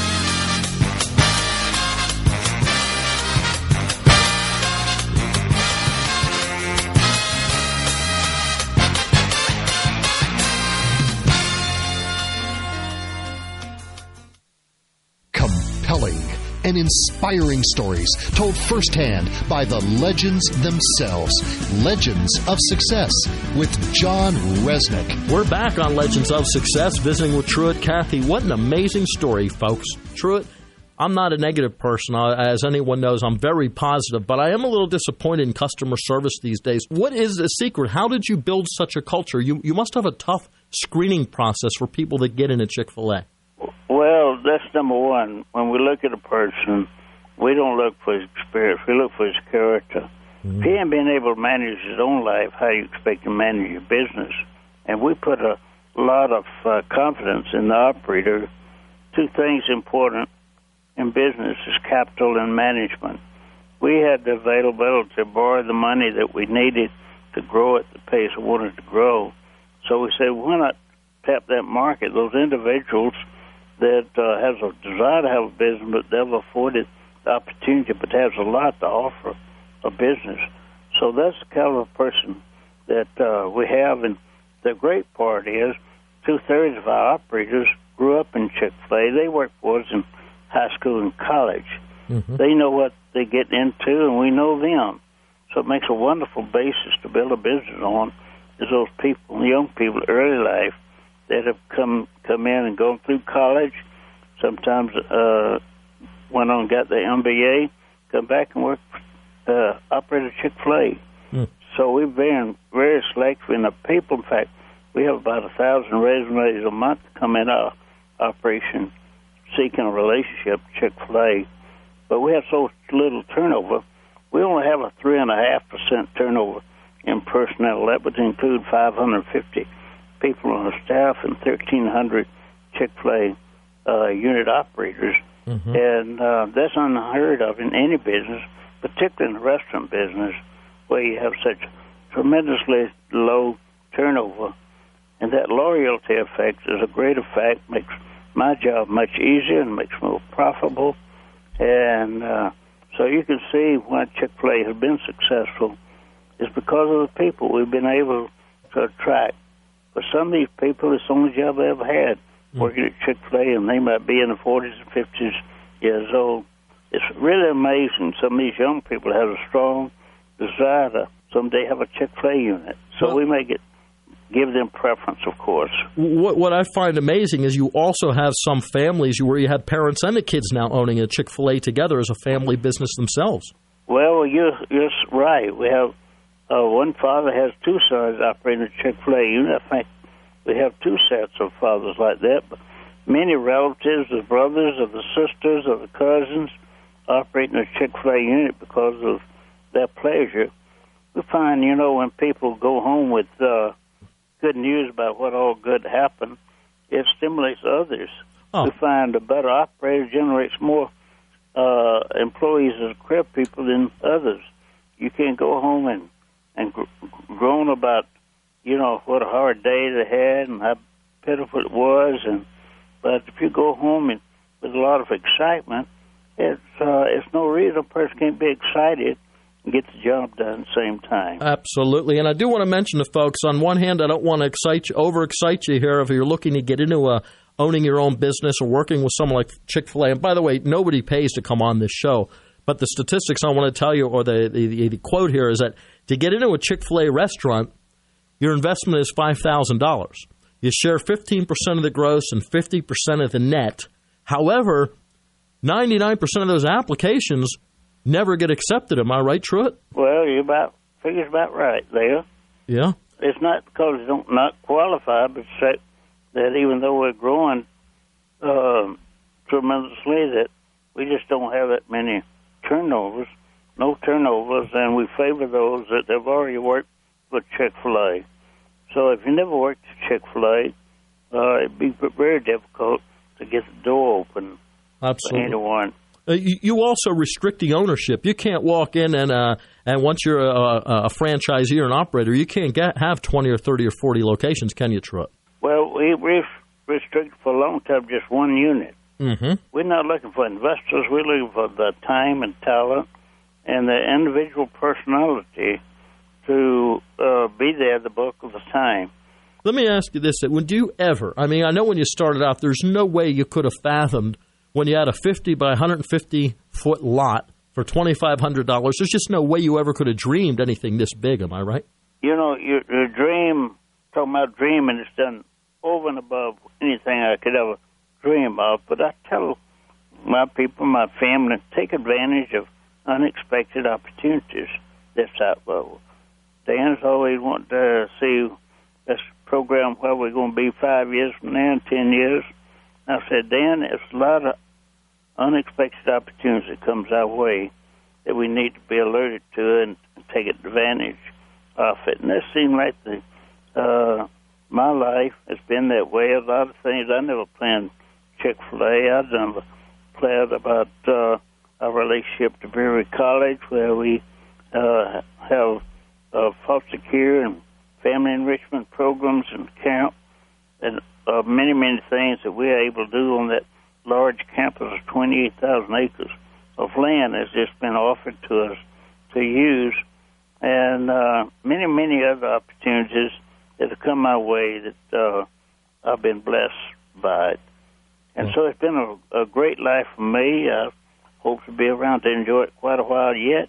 Speaker 4: Compelling and inspiring stories told firsthand by the legends themselves. Legends of Success with John Resnick.
Speaker 1: We're back on Legends of Success, visiting with Truett Cathy. What an amazing story, folks. Truett, I'm not a negative person. As anyone knows, I'm very positive, but I am a little disappointed in customer service these days. What is the secret? How did you build such a culture? You, you must have a tough screening process for people that get into Chick-fil-A.
Speaker 12: Well, that's number one. When we look at a person, we don't look for his experience. We look for his character. Mm-hmm. If he ain't been able to manage his own life, how do you expect to manage your business? And we put a lot of uh, confidence in the operator. Two things important in business is capital and management. We had the availability to borrow the money that we needed to grow at the pace we wanted to grow. So we said, why not tap that market, those individuals that uh, has a desire to have a business, but they've afforded the opportunity, but has a lot to offer a business. So that's the kind of a person that uh, we have. And the great part is two-thirds of our operators grew up in Chick-fil-A. They worked for us in high school and college. Mm-hmm. They know what they get into, and we know them. So it makes a wonderful basis to build a business on, is those people, the young people, early life, that have come come in and gone through college, sometimes uh, went on and got their M B A, come back and work, uh, operated Chick-fil-A. Mm. So we've been very selective in the people. In fact, we have about a thousand resumes a month come in our operation seeking a relationship with Chick-fil-A. But we have so little turnover. We only have a three and a half percent turnover in personnel. That would include five hundred fifty people on the staff and thirteen hundred Chick-fil-A uh, unit operators. Mm-hmm. And uh, that's unheard of in any business, particularly in the restaurant business, where you have such tremendously low turnover. And that loyalty effect is a great effect, makes my job much easier and makes me more profitable. And uh, so you can see why Chick-fil-A has been successful is because of the people we've been able to attract. For some of these people, it's the only job they ever had, working at Chick-fil-A, and they might be in the forties and fifties years old. it's really amazing. Some of these young people have a strong desire to someday have a Chick-fil-A unit. So well, we make it, give them preference, of course.
Speaker 1: What, what I find amazing is you also have some families where you have parents and the kids now owning a Chick-fil-A together as a family business themselves.
Speaker 12: Well, you're, you're right. We have uh, one father has two sons operating a Chick-fil-A unit. I think we have two sets of fathers like that. But many relatives, the brothers, or the sisters, or the cousins, operating a Chick-fil-A unit because of their pleasure. We find, you know, when people go home with uh, good news about what all good happened, it stimulates others. Oh. We find a better operator generates more uh, employees as career people than others. You can't go home and, and gr- groan about, you know, what a hard day they had and how pitiful it was. And but if you go home and with a lot of excitement, it's uh, it's no reason a person can't be excited and get the job done at the same time.
Speaker 1: Absolutely. And I do want to mention to folks, on one hand, I don't want to excite you, over-excite you here if you're looking to get into a, owning your own business or working with someone like Chick-fil-A. And by the way, nobody pays to come on this show. But the statistics I want to tell you, or the, the, the quote here, is that to get into a Chick-fil-A restaurant, your investment is five thousand dollars. You share fifteen percent of the gross and fifty percent of the net. However, ninety-nine percent of those applications never get accepted. Am I right, Truett?
Speaker 12: Well, you about figure's about right there.
Speaker 1: Yeah.
Speaker 12: It's not because they don't not qualify, but it's that even though we're growing uh, tremendously, that we just don't have that many turnovers, no turnovers, and we favor those that have already worked for Chick-fil-A. So if you never worked at Chick-fil-A, uh, it'd be very difficult to get the door open.
Speaker 1: Absolutely.
Speaker 12: For anyone.
Speaker 1: Uh, you, you also restrict the ownership. You can't walk in and uh, and once you're a, a, a franchisee or an operator, you can't get, have twenty or thirty or forty locations, can you, Truett?
Speaker 12: Well, we we restricted for a long time just one unit.
Speaker 1: Mm-hmm.
Speaker 12: We're not looking for investors. We're looking for the time and talent and the individual personality to uh, be there the bulk of the time.
Speaker 1: Let me ask you this. Would you ever, I mean, I know when you started out, there's no way you could have fathomed when you had a fifty by one hundred fifty foot lot for twenty-five hundred dollars. There's just no way you ever could have dreamed anything this big. Am I right?
Speaker 12: You know, your, your dream, talking about dreaming, it's done over and above anything I could ever dream of. But I tell my people, my family, take advantage of unexpected opportunities that's out there. Dan's always wanted to see this program where we're going to be five years from now and ten years. I said, Dan, there's a lot of unexpected opportunities that comes our way that we need to be alerted to and take advantage of it. And that seemed like the, uh, my life has been that way. A lot of things I never planned Chick-fil-A. I never planned about uh, our relationship to Brewery College, where we uh, have uh, foster care and family enrichment programs and camp and Uh, many, many things that we're able to do on that large campus of twenty-eight thousand acres of land has just been offered to us to use, and uh, many, many other opportunities that have come my way that uh, I've been blessed by it. And so it's been a, a great life for me. I hope to be around to enjoy it quite a while yet,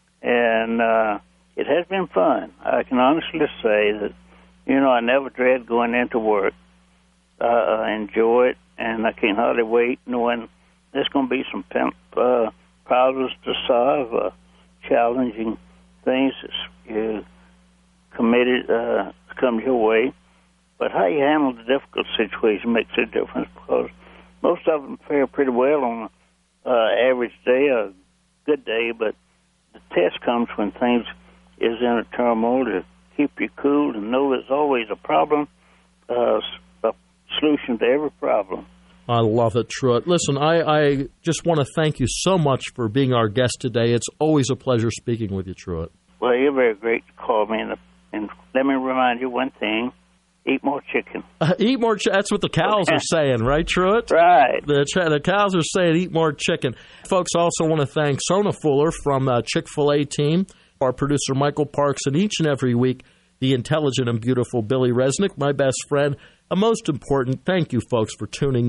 Speaker 12: and uh, it has been fun. I can honestly say that, you know, I never dread going into work. Uh, I enjoy it, and I can't hardly wait knowing there's going to be some uh, problems to solve, uh, challenging things that you committed uh, come your way. But how you handle the difficult situation makes a difference, because most of them fare pretty well on an uh, average day, a good day, but the test comes when things is in a turmoil to keep you cool and know there's always a problem, uh, solution to every problem.
Speaker 1: I love it, Truett. Listen, I, I just want to thank you so much for being our guest today. It's always a pleasure speaking with you, Truett.
Speaker 12: Well, you're very great to call me. And, and let me remind you one thing. Eat more chicken.
Speaker 1: Uh, eat more chicken. That's what the cows are saying, right, Truett?
Speaker 12: Right.
Speaker 1: The, the cows are saying eat more chicken. Folks, I also want to thank Sona Fuller from uh, Chick-fil-A team, our producer Michael Parks, and each and every week, the intelligent and beautiful Billy Resnick, my best friend. And most important, thank you, folks, for tuning in.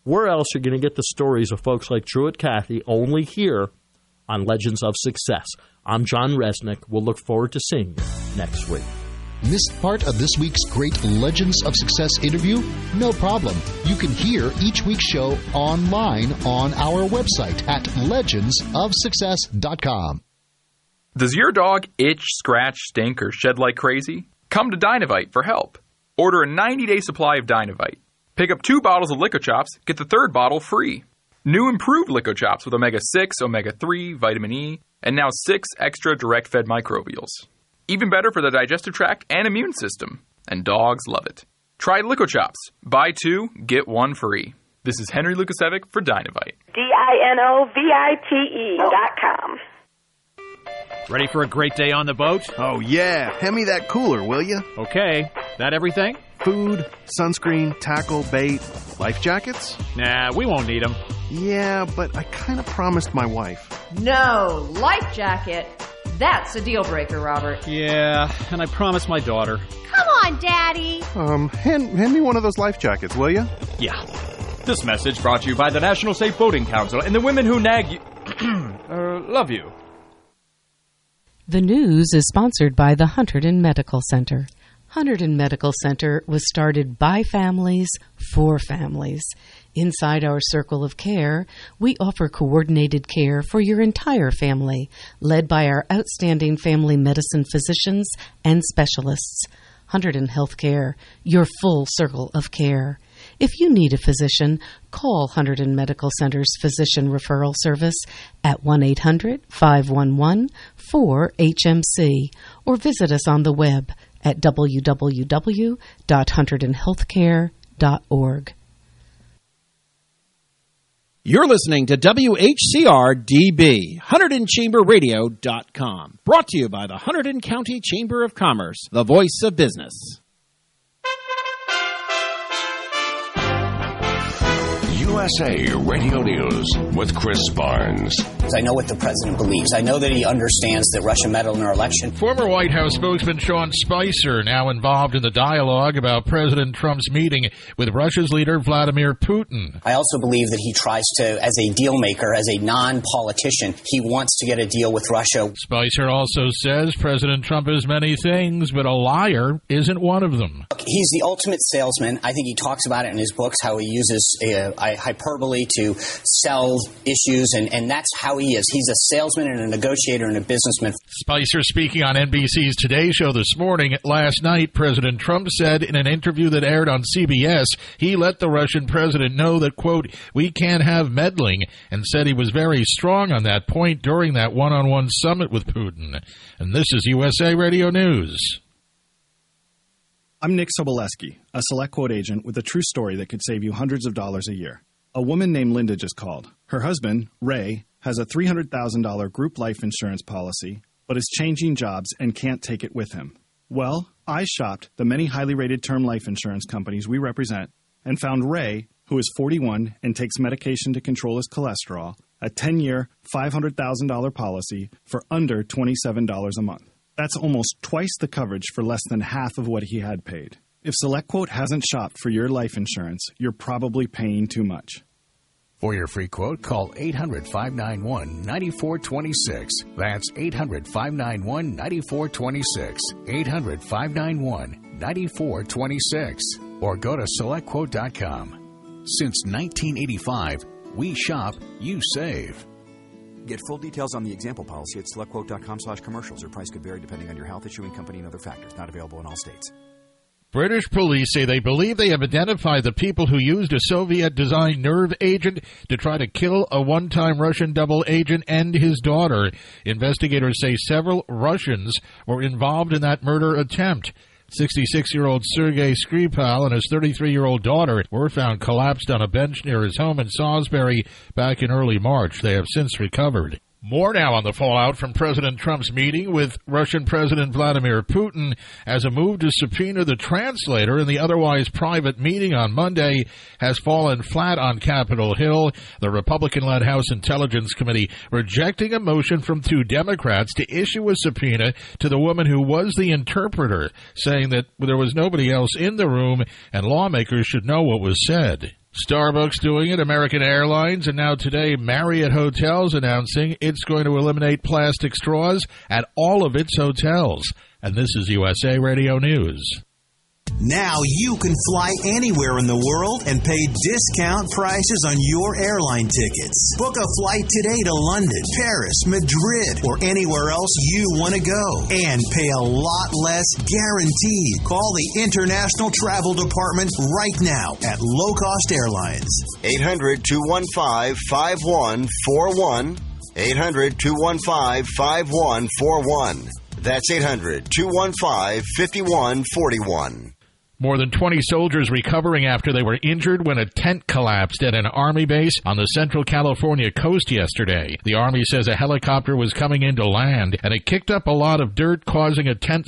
Speaker 1: Where else are you going to get the stories of folks like Truett Cathy? Only here on Legends of Success. I'm John Resnick. We'll look forward to seeing you next week.
Speaker 4: Missed part of this week's great Legends of Success interview? No problem. You can hear each week's show online on our website at legends of success dot com.
Speaker 13: Does your dog itch, scratch, stink, or shed like crazy? Come to Dynavite for help. Order a ninety-day supply of Dynavite. Pick up two bottles of LicoChops, get the third bottle free. New improved LicoChops with omega six, omega three, vitamin E, and now six extra direct-fed microbials. Even better for the digestive tract and immune system. And dogs love it. Try LicoChops. Buy two, get one free. This is Henry Lukasevic for Dynavite.
Speaker 15: D I N O V I T E dot com.
Speaker 18: Ready for a great day on the boat?
Speaker 19: Oh, yeah. Hand me that cooler, will you?
Speaker 18: Okay. That everything?
Speaker 19: Food, sunscreen, tackle, bait, life jackets?
Speaker 18: Nah, we won't need them.
Speaker 19: Yeah, but I kind of promised my wife.
Speaker 20: No, life jacket. That's a deal breaker, Robert.
Speaker 18: Yeah, and I promised my daughter.
Speaker 20: Come on, Daddy.
Speaker 19: Um, hand, hand me one of those life jackets, will you?
Speaker 18: Yeah. This message brought to you by the National Safe Boating Council and the women who nag you. uh, love you.
Speaker 9: The news is sponsored by the Hunterdon Medical Center. Hunterdon Medical Center was started by families for families. Inside our circle of care, we offer coordinated care for your entire family, led by our outstanding family medicine physicians and specialists. Hunterdon Healthcare, your full circle of care. If you need a physician, call Hunterdon Medical Center's Physician Referral Service at one eight hundred, five one one, four H M C or visit us on the web at w w w dot hunterdon healthcare dot org.
Speaker 8: You're listening to W H C R D B, Hunterdon Chamber Radio dot com. Brought to you by the Hunterdon County Chamber of Commerce, the voice of business.
Speaker 3: U S A Radio News with Chris Barnes.
Speaker 26: I know what the president believes. I know that he understands that Russia meddled in our election.
Speaker 2: Former White House spokesman Sean Spicer now involved in the dialogue about President Trump's meeting with Russia's leader Vladimir Putin.
Speaker 26: I also believe that he tries to, as a deal maker, as a non-politician, he wants to get a deal with Russia.
Speaker 2: Spicer also says President Trump is many things, but a liar isn't one of them.
Speaker 26: He's the ultimate salesman. I think he talks about it in his books, how he uses uh, hyperbole to sell issues, and, and that's how he is. He's a salesman and a negotiator and a businessman.
Speaker 2: Spicer speaking on N B C's Today Show this morning. Last night, President Trump said in an interview that aired on C B S, he let the Russian president know that, quote, we can't have meddling, and said he was very strong on that point during that one-on-one summit with Putin. And this is U S A Radio News.
Speaker 27: I'm Nick Soboleski, a SelectQuote agent with a true story that could save you hundreds of dollars a year. A woman named Linda just called. Her husband, Ray, has a three hundred thousand dollars group life insurance policy, but is changing jobs and can't take it with him. Well, I shopped the many highly rated term life insurance companies we represent and found Ray, who is forty-one and takes medication to control his cholesterol, a ten-year, five hundred thousand dollars policy for under twenty-seven dollars a month. That's almost twice the coverage for less than half of what he had paid. If SelectQuote hasn't shopped for your life insurance, you're probably paying too much.
Speaker 28: For your free quote, call eight hundred, five nine one, nine four two six. That's eight hundred, five nine one, nine four two six. eight hundred, five nine one, nine four two six. Or go to select quote dot com. Since nineteen eighty-five, we shop, you save.
Speaker 29: Get full details on the example policy at selectquote dot com slash commercials. Your price could vary depending on your health, issuing company, and other factors. Not available in all states.
Speaker 2: British police say they believe they have identified the people who used a Soviet-designed nerve agent to try to kill a one-time Russian double agent and his daughter. Investigators say several Russians were involved in that murder attempt. sixty-six-year-old Sergei Skripal and his thirty-three-year-old daughter were found collapsed on a bench near his home in Salisbury back in early March. They have since recovered. More now on the fallout from President Trump's meeting with Russian President Vladimir Putin as a move to subpoena the translator in the otherwise private meeting on Monday has fallen flat on Capitol Hill. The Republican-led House Intelligence Committee rejecting a motion from two Democrats to issue a subpoena to the woman who was the interpreter, saying that there was nobody else in the room and lawmakers should know what was said. Starbucks doing it, American Airlines, and now today Marriott Hotels announcing it's going to eliminate plastic straws at all of its hotels. And this is U S A Radio News.
Speaker 5: Now you can fly anywhere in the world and pay discount prices on your airline tickets. Book a flight today to London, Paris, Madrid, or anywhere else you want to go. And pay a lot less guaranteed. Call the International Travel Department right now at Low Cost Airlines.
Speaker 6: eight hundred, two one five, five one four one. eight hundred, two one five, five one four one. That's eight hundred, two one five, five one four one.
Speaker 2: More than twenty soldiers recovering after they were injured when a tent collapsed at an Army base on the Central California coast yesterday. The Army says a helicopter was coming in to land, and it kicked up a lot of dirt, causing a tent